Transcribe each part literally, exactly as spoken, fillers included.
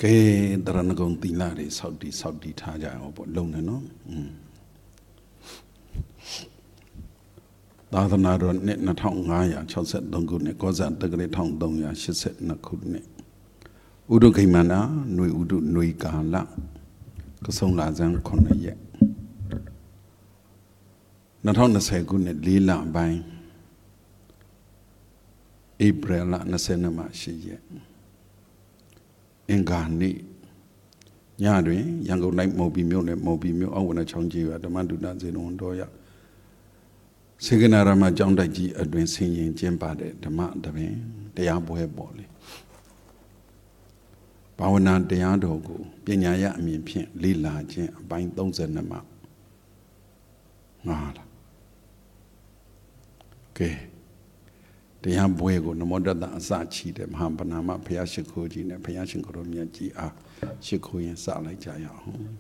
Cái đó là công ty là để sau đi sau đi thả ra ở bộ lâu nữa nó ta thằng nào rồi nè nó thong ngay à cho sẽ đồng cột nè có dàn tới cái thong đồng à sẽ sẽ nó cột nè u đô cái mà nó nuôi u đô nuôi cá lạ cái sông là giang con này vậy nó thong nó sẽ cột nè lý lạ bay April là nó sẽ nằm ở xí vậy anh cả nị nhà đấy yang có này màu bì miêu này màu bì miêu ông nó trồng gì vậy đó mà tụi nó dễ nó đôi ạ sẽ cái nào mà trong đại gì ở bên sinh viên trên ba đấy đó mà đó bên để ăn bữa bỏ đi bảo là để ăn đồ của bên nhà ya miền biển lý là trên bán đông dân mà ngà là cái để ăn bữa của nó muốn đặt giá trị để mà ham bana mà phải ăn khô gì này phải ăn khô miếng gì à khô yên sao lại chạy à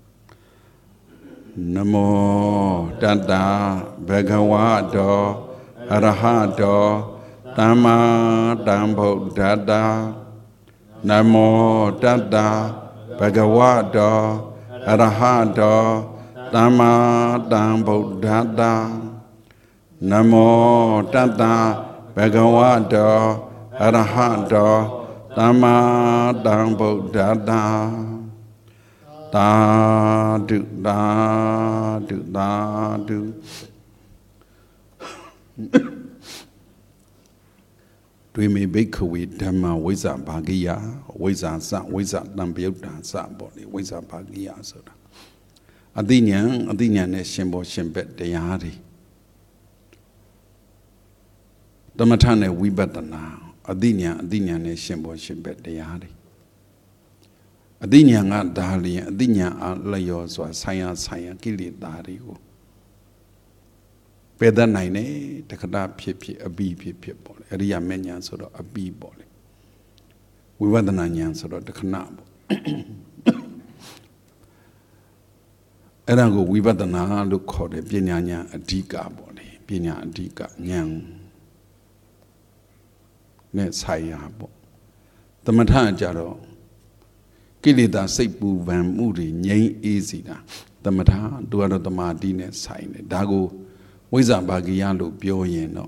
Namo Tata Bhagavato Arahato Tamma Sambuddhassa Namo Tata Bhagavato Arahato Tamma Sambuddhassa Namo Tata Bhagavato Arahato Tamma Sambuddhassa Ta du ta du ta du Tuy mê bích khẩu Dhamma với giả bà ghi á với giả giả với giả tâm biểu đà giả bỏ đi với giả bà ghi á sợ đó ở đây nhá ở đây nhá này xem bộ xem bét để á đi tâm thanh này vipassana ở đây nhá ở đây nhá này xem bộ xem bét để á đi Adinya nga dali, adinya a layo so saya saya kili dari ko. Peda nai ne takada phit phit abi phit phit po le. Ariya me nyan so do abi po le. Vipassana nyan so do takhana po. Era ko vipassana lo kho de panya nyan adhika po le. Panya adhika nyan ne saya po. Tamatha ja do Kilita Saipu Van Moody, Yang easy da. The Mata, Duado the Martine sign, Dago, Wiza Bagiano, Bioyeno.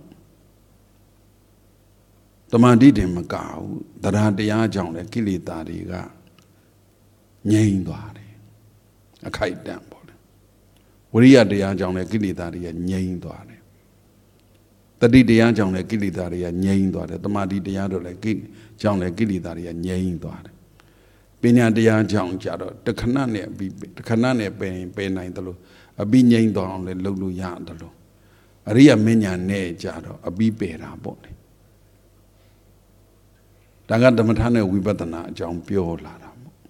The Madide Macau, the Radia John, the Kilita Diga, Yang Dwari, a kite down body. Uria de John, the Kilita, Yang Dwari. The Didia John, the Kilita, Yang Dwari, the Madi Diado, the John, the Kilita, Yang Dwari. Penya dia jang jaro the kanane be the kanane be be nine the lo a be name down the lulu ya the lo a ria menya ne jaro a be pera body Daga the matane vipassana jang pure lara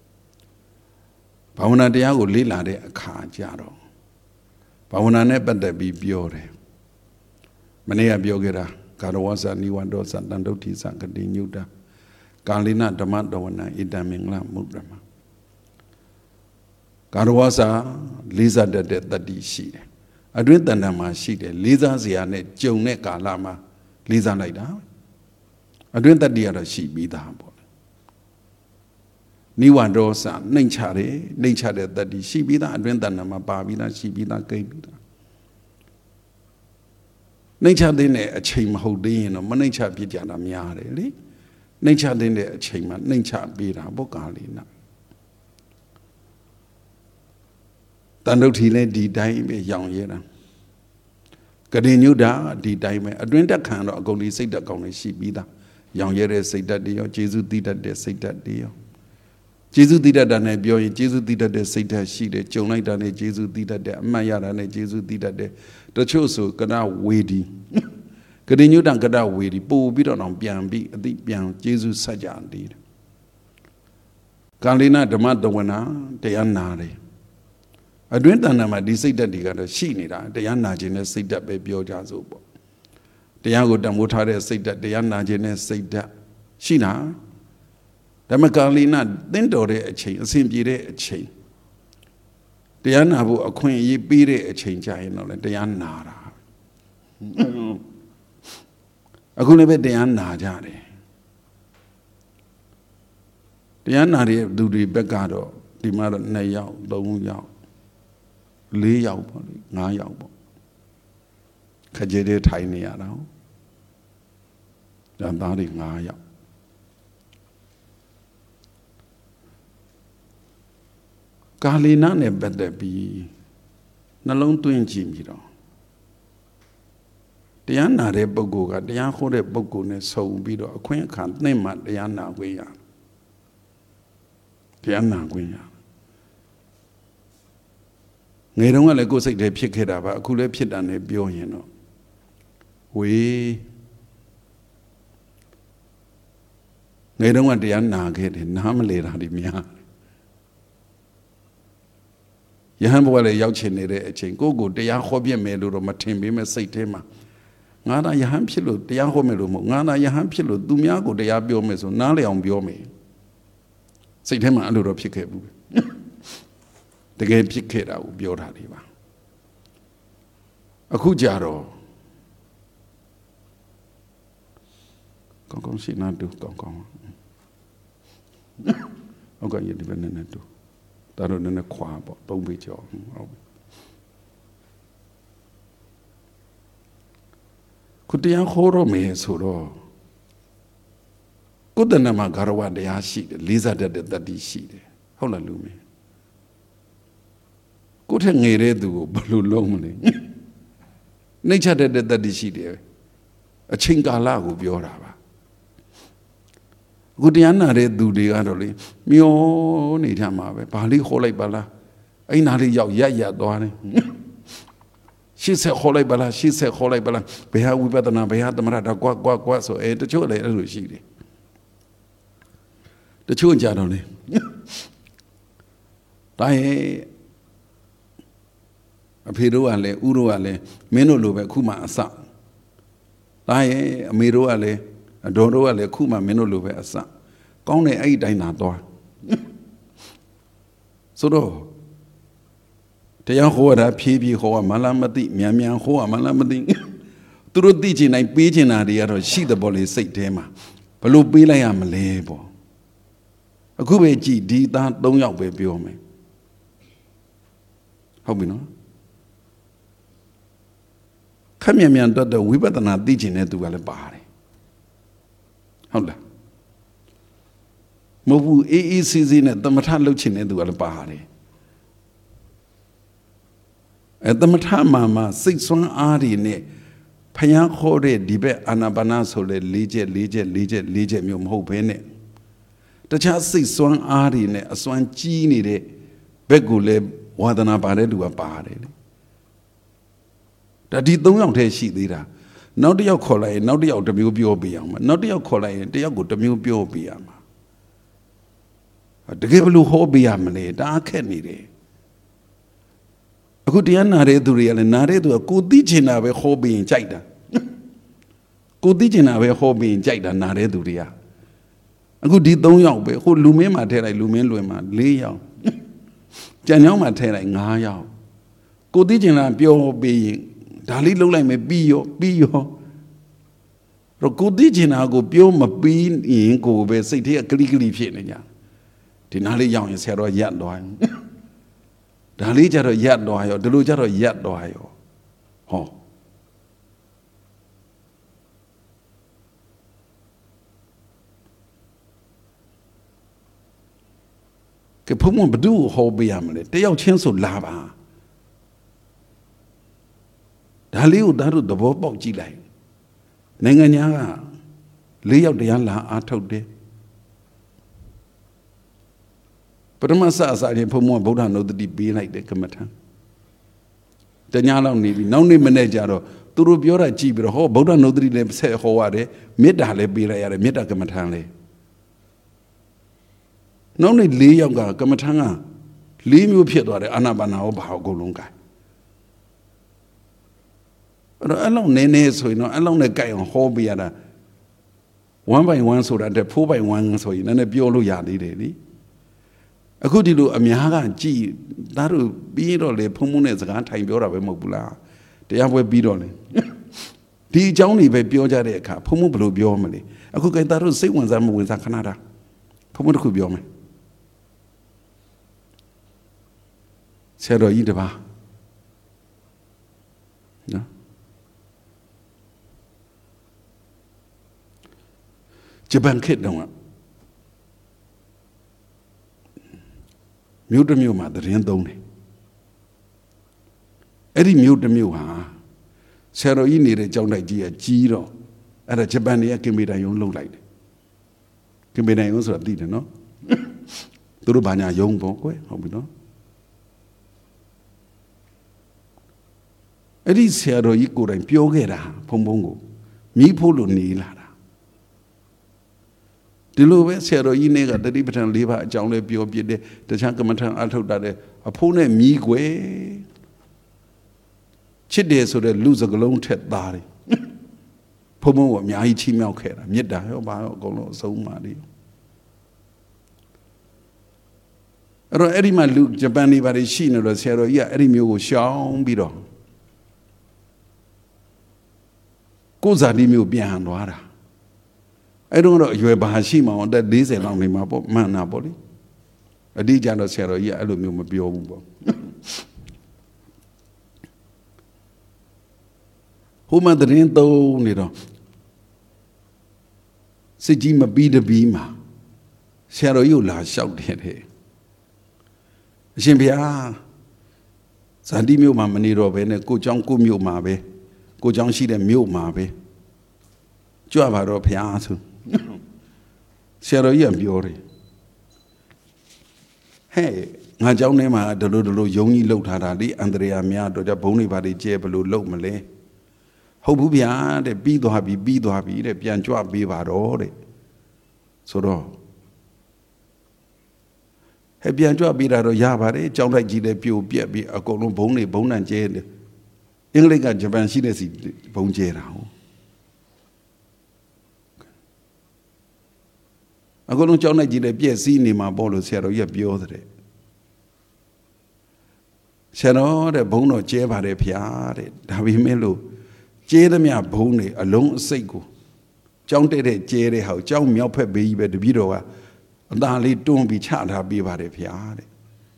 Pavana dia go lila de a car jaro Pavana ne but the be pure Manea biogera Karawasa Niwandosa Dandoti Sankadi Nuda Kalina Dhamma Dawana Idamingla Mudrama Karawasa Lisa de Tadi Shi Adwin Dandama Shi Lisa Ziane Jone Kalama Lisa Laida Adwin Tadia Shi Bida Niwandosa Ninchare Ninchare Tadi Shi Bida Adwin Dandama Babina Shi Bida Kabida Ninchadine a chain holding or Manisha Pijana Miare Nature didn't a chain, nature be a bocalina. Tandotile di dime young yera. Cadinuda di dime, a drinker can or go say that only she be that. Young yere say that deal, Jesus did that they say that deal. Jesus did that and a boy, Jesus did that they say that she did, Jonah done a Jesus did that, Maya and a Jesus did that. The choso can now waiting. Cái như đang cái đầu về thì bố biết nó biang bị đi biang Jesus sa giảng đi. Cái này là mà đâu na để ăn na đấy. Ở bên ta nằm đi xây đất đi cái đó xí này đã để ăn na chỉ nên xây đất về biểu giá số bộ. Để ăn cái đam thà để xây đất để ăn na chỉ nên xây đất xí na. Để mà cái này là đến đó để chơi, xem gì để chơi. Để ăn na bộ khuyên gì bị để chơi chơi nó là để ăn na ra. Aku ni bete an na jare. တရားနာတဲ့သူတွေဘက်ကတော့ဒီမှာတော့နှစ်ယောက်သုံးယောက်လေးယောက်ပေါ့လေငါးယောက်ပေါ့ခကြဲတဲ့ထိုင်နေရတာဒါသားတွေငါးယောက်ကာလီနာနဲ့ပတ်သက်ပြီးနှလုံးသွင်းကြည့်ပြီးတော့တရားနာတဲ့ပုဂ္ဂိုလ်ကတရားဟောတဲ့ပုဂ္ဂိုလ်နဲ့ဆုံပြီးတော့အခွင့်အခါသင့်မှတရားနာခွင့်ရတရားနာခွင့်ရငယ်တုန်းကလည်းကိုယ်စိတ်ထဲဖြစ်ခဲ့တာပါအခုလည်းဖြစ်တာနဲ့ပြောရင်တော့ဝေးငယ်တုန်းကတရားနာခဲ့တယ်နားမလဲတာဒီများယဟန်ဘဝလည်းရောက်ချင်နေတဲ့အချိန်ကိုယ့်ကိုတရားဟောပြမယ်လို့တော့မထင်ပေမဲ့စိတ်ထဲမှာငါသာယဟန်ဖြစ်လို့တရားဟောမယ်လို့မဟုတ်ငါသာယဟန်ဖြစ်လို့သူများကိုတရားပြောမယ်ဆိုနားလည်အောင်ပြောမယ်စိတ်ထဲမှာအဲ့လိုတော့ဖြစ်ခဲ့ဘူးတကယ်ဖြစ်ခဲ့တာကိုပြောတာလေးပါအခုကြတော့ကောင်းကောင်းရှိနာတူကောင်းကောင်းဟုတ်ကဲ့ဒီဘက်နဲ့တူဒါတော့နည်းနည်းခွာပေါ့သုံးပေကျော်ဟုတ်ခုတရားခေါ်တော့မယ်ဆိုတော့ကိုယ်တဏ္ဍမှာဂရဝတရားရှိတယ်လေးစားတတ်တဲ့တတိရှိတယ်ဟုတ်လားလူမင်းကိုယ်ထက်ငယ်တဲ့သူကိုဘယ်လိုလုံးမလဲနှိမ့်ချတတ်တဲ့တတိရှိတယ်အချိန်ကာလကိုပြောတာပါအခုတရားနာတဲ့သူတွေကတော့လေမျောနေကြမှာပဲဘာလေးခေါ်လိုက်ပါလားအဲ့နာလေးရောက်ရက်ရက်သွားတယ်ရှစ်ဆက်ခေါ်လိုက်ပါလားရှစ်ဆက်ခေါ်လိုက်ပါလားဘယ်ဟာဝိပဿနာဘယ်ဟာသမထတာကွာကွာကွာဆိုအဲတချို့လည်းအဲ့လိုရှိတယ်တချို့ကြတော့လေဒါရဲ့အဖေတို့ကလည်းဥတို့ကလည်းမင်းတို့လိုပဲခုမှအစဒါရဲ့အမေတို့ကလည်းအတော်တို့ကလည်းခုမှမင်းတို့လိုပဲအစကောင်းတယ်အဲ့ဒီတိုင်းသာသွားဆိုတော့တရားဟောတာဖြည်းဖြည်းဟောမလားမသိမြန်မြန်ဟောမလားမသိသူတို့သိချင်တိုင်းပေးချင်တာတွေကတော့ရှိတဲ့ပေါ်လေစိတ်ထဲမှာဘလို့ပေးလိုက်ရမလဲပေါ့အခုပဲကြည်ဒီသား၃ယောက်ပဲပြောမယ်ဟုတ်ပြီနော်ခက်မြန်မြန်တော့ဝိပဿနာသိချင်တဲ့သူကလည်းပါတယ်ဟုတ်လားမဟုတ်ဘူးအေးအေးဆေးဆေးနဲ့သမထလုပ်ချင်တဲ့သူကလည်းပါတယ်အဲသမထမှာမှာစိတ်ဆွမ်းအားတွေနဲ့ဖျားခေါ်တဲ့ဒီဘက်အာနာပါနဆိုလေလေးချက်လေးချက်လေးချက်လေးချက်မျိုးမဟုတ်ဘဲနဲ့တခြားစိတ်ဆွမ်းအားတွေနဲ့အစွမ်းကြီးနေတဲ့ဘက်ကိုလည်းဝါဒနာပါတဲ့လူကပါတယ်လေဒါဒီ၃ယောက်တည်းရှိသေးတာနောက်တစ်ယောက်ခေါ်လိုက်ရင်နောက်တစ်ယောက်တစ်မျိုးပြောပြအောင်နောက်တစ်ယောက်ခေါ်လိုက်ရင်တစ်ယောက်ကိုတစ်မျိုးပြောပြရမှာတကယ်ဘလို့ဟောပြရမလဲဒါအခက်နေတယ်အခုတရားနာတဲ့သူတွေကလည်းနာတဲ့သူကကိုသိချင်တာပဲဟောပြရင်ကြိုက်တာကိုသိချင်တာပဲဟောပြရင်ကြိုက်တာနာတဲ့သူတွေကအခုဒီ၃ယောက်ပဲဟိုလူမင်းမှာထဲလိုက်လူမင်းလွင်မှာ၄ယောက်ကြံကြောင်းမှာထဲလိုက်၅ယောက်ကိုသိချင်တာပြောပြရင်ဒါလေးလုံးလိုက်မယ်ပြီးရောပြီးရောတော့ကိုသိချင်တာကိုပြောမပြီးရင်ကိုပဲစိတ်ထဲကကလိကလိဖြစ်နေကြဒီနားလေးရောက်ရင်ဆရာတော်ရက်သွားရင်ဒါလေးကြတော့ရက်သွားရောဒီလိုကြတော့ရက်သွားရောဟောကဲဘုံဘဒူဟောပေးရမလဲတယောက်ချင်းဆိုလာပါဒါလေးကိုသားတို့သဘောပေါက်ကြည့်လိုက်နိုင်ငံညာကလေးယောက်တရားလာအားထုတ်တယ်ပထမစအစားရင်ဘုံဘဗုဒ္ဓနုဒ္ဓတိပေးလိုက်တယ်ကမ္မထံတညာလောက်နေပြီနောက်နေ့မနေ့ကျတော့သူတို့ပြောတာကြည့်ပြီးတော့ဟောဗုဒ္ဓနုဒ္ဓတိလည်းဆက်ဟောရတယ်မေတ္တာလည်းပေးလိုက်ရတယ်မေတ္တာကမ္မထံလည်းနောက်နေ့လေးယောက်ကကမ္မထံကလေးမျိုးဖြစ်သွားတယ်အာနာပါနာဟောဘာအကုန်လုံးကအဲ့တော့အဲ့လောက်နည်းနည်းဆိုရင်တော့အဲ့လောက်နဲ့ကြိုက်အောင်ဟောပြရတာone by one ဆိုတာတဲ့four by oneဆိုရင်လည်းပြောလို့ရသေးတယ်လေအခုဒီလိုအများကကြည်ဒါတို့ပြီးတော့လေဖုံဖုံနဲ့စကားထိုင်ပြောတာပဲမဟုတ်ဘူးလားတရားပွဲပြီးတော့လေဒီအကြောင်းတွေပဲပြောကြတဲ့အခါဖုံဖုံဘယ်လိုပြောမလဲအခုကဲဒါတို့စိတ်ဝင်စားမဝင်စားခဏတာဖုံဖုံတစ်ခုပြောမယ်ဆရာတော်ကြီးတပါးနော်ဂျပန်ခေတ်တုန်းကမြို့တစ်မြို့မှာသတင်းသုံးတယ်အဲ့ဒီမြို့တစ်မြို့ဟာဆရာတော်ကြီးနေတဲ့ကျောင်းတိုက်ကြီးကကြီးတော့အဲ့ဒါဂျပန်တွေကကင်မီတိုင်ယုံလှုပ်လိုက်တယ်ကင်မီတိုင်ယုံဆိုတာသိတယ်နော်သူတို့ဘာညာယုံပေါ့ကွယ်ဟုတ်ပြီနော်အဲ့ဒီဆရာတော်ကြီးကိုယ်တိုင်ပြောခဲ့တာဖုံဖုံကိုမိဖို့လို့နေလာတာဒီလိုပဲဆရာတော်ကြီးနဲ့ကတတိပဋ္ဌာန်၄ပါးအကြောင်းလေးပြောပြတယ်တခြားကမ္မထံအထုတ်တာတဲ့အဖိုးနဲ့မိကွယ်ချစ်တယ်ဆိုတဲ့လူစကလုံးထက်သားတယ်ဖုံဖုံကအများကြီးချီးမြှောက်ခဲ့တာမေတ္တာရောဘာရောအကုန်လုံးအဆုံးပါလေအဲ့တော့အဲ့ဒီမှာလူဂျပန်နေပါလေရှိနေတော့ဆရာတော်ကြီးကအဲ့ဒီမျိုးကိုရှောင်ပြီးတော့ကိုယ်ဇာတိမျိုးပြန်သွားတာအဲ့တော့တော့အရွယ်ဘာရှိမှအောင်အသက်၄၀လောက်နေမှာပေါ့မှန်တာပေါ့လေအတိအကျတော့ဆရာတော်ကြီးကအဲ့လိုမျိုးမပြောဘူးပေါ့ဟိုမှာတရင်သုံးနေတော့စစ်ကြီးမပြီးတပြီးမှာဆရာတော်ကြီးကိုလာလျှောက်တယ်တဲ့အရှင်ဘုရားဇာတိမြို့မှာမနေတော့ဘဲနဲ့ကိုเจ้าကိုမြို့မှာပဲကိုเจ้าရှိတဲ့မြို့မှာပဲကြွပါတော့ဘုရားဆိုဆရာတော်ကြီးကပြောတယ်ဟဲ့ငါเจ้าထဲမှာဒလိုဒလိုယုံကြီးလှုပ်ထားတာလေအန္တရာယ်များတော့ကြဘုံတွေဘာတွေကျဲဘလို့လှုပ်မလဲဟုတ်ဘူးဗျာတဲ့ပြီးသွားပြီပြီးသွားပြီတဲ့ပြန်ကြွပေးပါတော့တဲ့ဆိုတော့ဟဲ့ပြန်ကြွပေးတာတော့ရပါတယ်ကြောင်းတိုက်ကြီးလည်းပြိုပြက်ပြီးအကုန်လုံးဘုံတွေဘုံတန်ကျဲတယ်အင်္ဂလိပ်ကဂျပန်ရှိတဲ့စီဘုံကျဲတာဟုတ်အကုန်လုံးကြောင်းတိုက်ကြီးလည်းပြက်စီးနေမှာပေါ့လို့ဆရာတော်ကြီးကပြောတဲ့ဆရာတော်တဲ့ဘုံတော်ကျဲပါတယ်ဖျားတဲ့ဒါပေမဲ့လို့ကျဲသမျှဘုံတွေအလုံးအစိတ်ကိုကြောင်းတဲ့တဲ့ကျဲတဲ့ဟာကိုကြောင်းမြောက်ဖက်ဘေးကြီးပဲတပည့်တော်ကအသာလေးတွန်းပြီးချထားပေးပါတယ်ဖျားတဲ့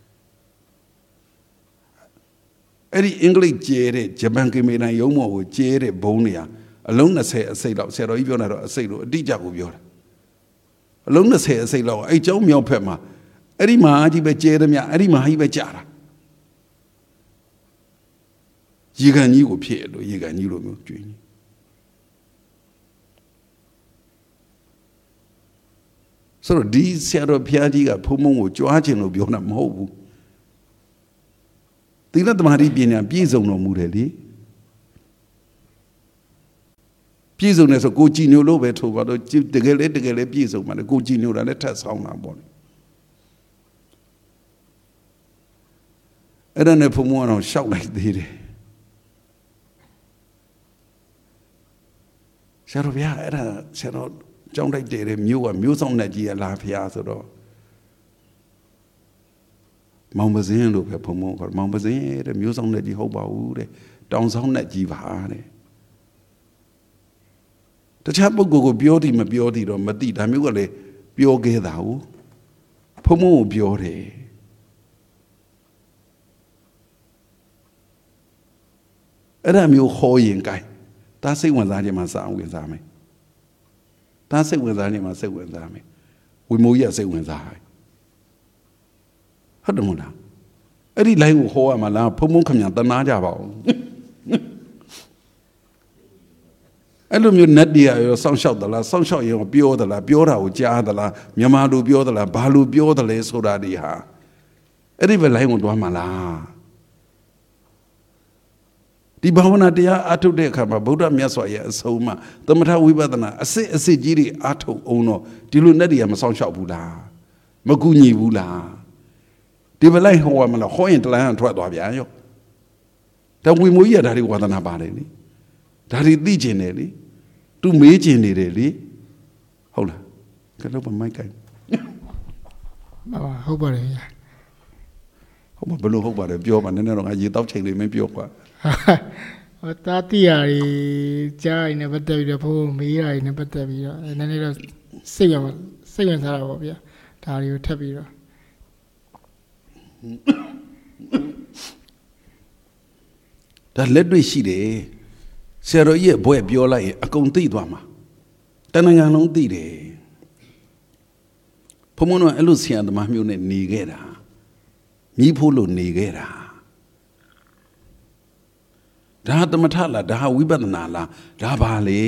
အဲ့ဒီအင်္ဂလိပ်ကျဲတဲ့ဂျပန်ကင်မီတိုင်ရုံးမော်ကိုကျဲတဲ့ဘုံတွေဟာအလုံး၂၀အစိတ်လောက်ဆရာတော်ကြီးပြောတာတော့အစိတ်လို့အတိအကျကိုပြောတာအလုံး၂၀အစိတ်လောက်အဲ့ကျောင်းမြောက်ဖက်မှာအဲ့ဒီမဟာကြီးပဲကျဲသမျှအဲ့ဒီမဟာကြီးပဲကြာတာရေကန်ကြီးကိုဖြစ်လို့ရေကန်ကြီးလိုမျိုးကျွင်းဆိုတော့ဒီဆရာတော်ဘုရားကြီးကဘုံဘုံကိုကြွားခြင်းလို့ပြောတာမဟုတ်ဘူးသီလသမာဓိပညာပြည့်စုံတော်မူတယ်လေပြည့်စုံတယ်ဆိုကိုကြည်ညိုလို့ပဲထို့ပါတော့တကယ်လေတကယ်လေပြည့်စုံပါလေကိုကြည်ညိုတာလည်းထပ်ဆောင်တာပေါ့လေအဲ့ဒါနဲ့ဘုံဘုံကတော့ရှောက်လိုက်သေးတယ်ဆရာတော်ဘုရားအဲ့ဒါဆရာတော်ကြောင်းတိုက်တဲ့မြို့ကမြို့ဆောင်နဲ့ကြီးရလာဖျားဆိုတော့မောင်ပစင်းလို့ပဲဘုံဘုံခေါ်မောင်ပစင်းတဲ့မြို့ဆောင်နဲ့ကြီးဟုတ်ပါဘူးတဲ့တောင်ဆောင်နဲ့ကြီးပါတဲ့တခြားပုဂ္ဂိုလ်ကိုပြောသည်မပြောသည်တော့မသိဒါမျိုးကလည်းပြောခဲ့တာဟုတ်ဘုံဘုံကိုပြောတယ်အဲ့ဒါမျိုးဟောရင်ကိုင်ဒါစိတ်ဝင်စားခြင်းမှာစာဝင်စားမယ်ဒါစိတ်ဝင်စားခြင်းမှာစိတ်ဝင်စားမယ်ဝိမိုးကြီးကစိတ်ဝင်စားတယ်ဟုတ်တယ်မဟုတ်လားအဲ့ဒီ line ကိုဟောရမှာလားဖုံဖုံခမညာတနာကြပါဦးအဲ့လိုမျိုးနတ်တရားရောစောင့်ရှောက်သလားစောင့်ရှောက်ရင်ပြောသလားပြောတာကိုကြားသလားမြန်မာလူပြောသလားဘာလူပြောသလဲဆိုတာဒီဟာအဲ့ဒီပဲ line ကိုတွားမှာလားဒီဘာဝနာတရားအထုတ်တဲ့အခါမှာဗုဒ္ဓမြတ်စွာရဲ့အဆုံးအမသမထဝိပဿနာအစစ်အစစ်ကြီးတွေအထုတ်အောင်တော့ဒီလိုနဲ့တရားမဆောင်ရှောက်ဘူးလားမကူညီဘူးလားဒီဘလိုက်ဟောရမလားဟောရင်တလန်းထွက်သွားပြန်ရောတဝီမွေးရဒါတွေဝါသနာပါတယ်လေဒါတွေသိကျင်တယ်လေသူမေးကျင်နေတယ်လေဟုတ်လားကတော့မမိုက်ကိုင်ဟုတ်ပါတယ်ဗျာဟုတ်ပါဘလို့ဟုတ်ပါတယ်ပြောပါနည်းနည်းတော့ငါရေတောက်ချိန်လေးမင်းပြောကွာဟောတာတိယာတွေကြားရင်လည်းပတ်သက်ပြီးတော့ဘိုးမေးရရင်လည်းပတ်သက်ပြီးတော့နည်းနည်းတော့စိတ်ရစိတ်ဝင်စားတာပေါ့ဗျာဒါတွေကိုထပ်ပြီးတော့ဒါလက်တွေ့ရှိတယ်ဆရာတော်ကြီးရဲ့ဘွဲ့ပြောလိုက်ရင်အကုန်သိသွားမှာတဏ္ဍာလုံးသိတယ်ဘုံဘုံတော့အဲ့လိုဆရာသမားမျိုးနဲ့နေခဲ့တာမြည်ဖို့လို့နေခဲ့တာဒါသမထလားဒါဝိပဿနာလားဒါပါလေ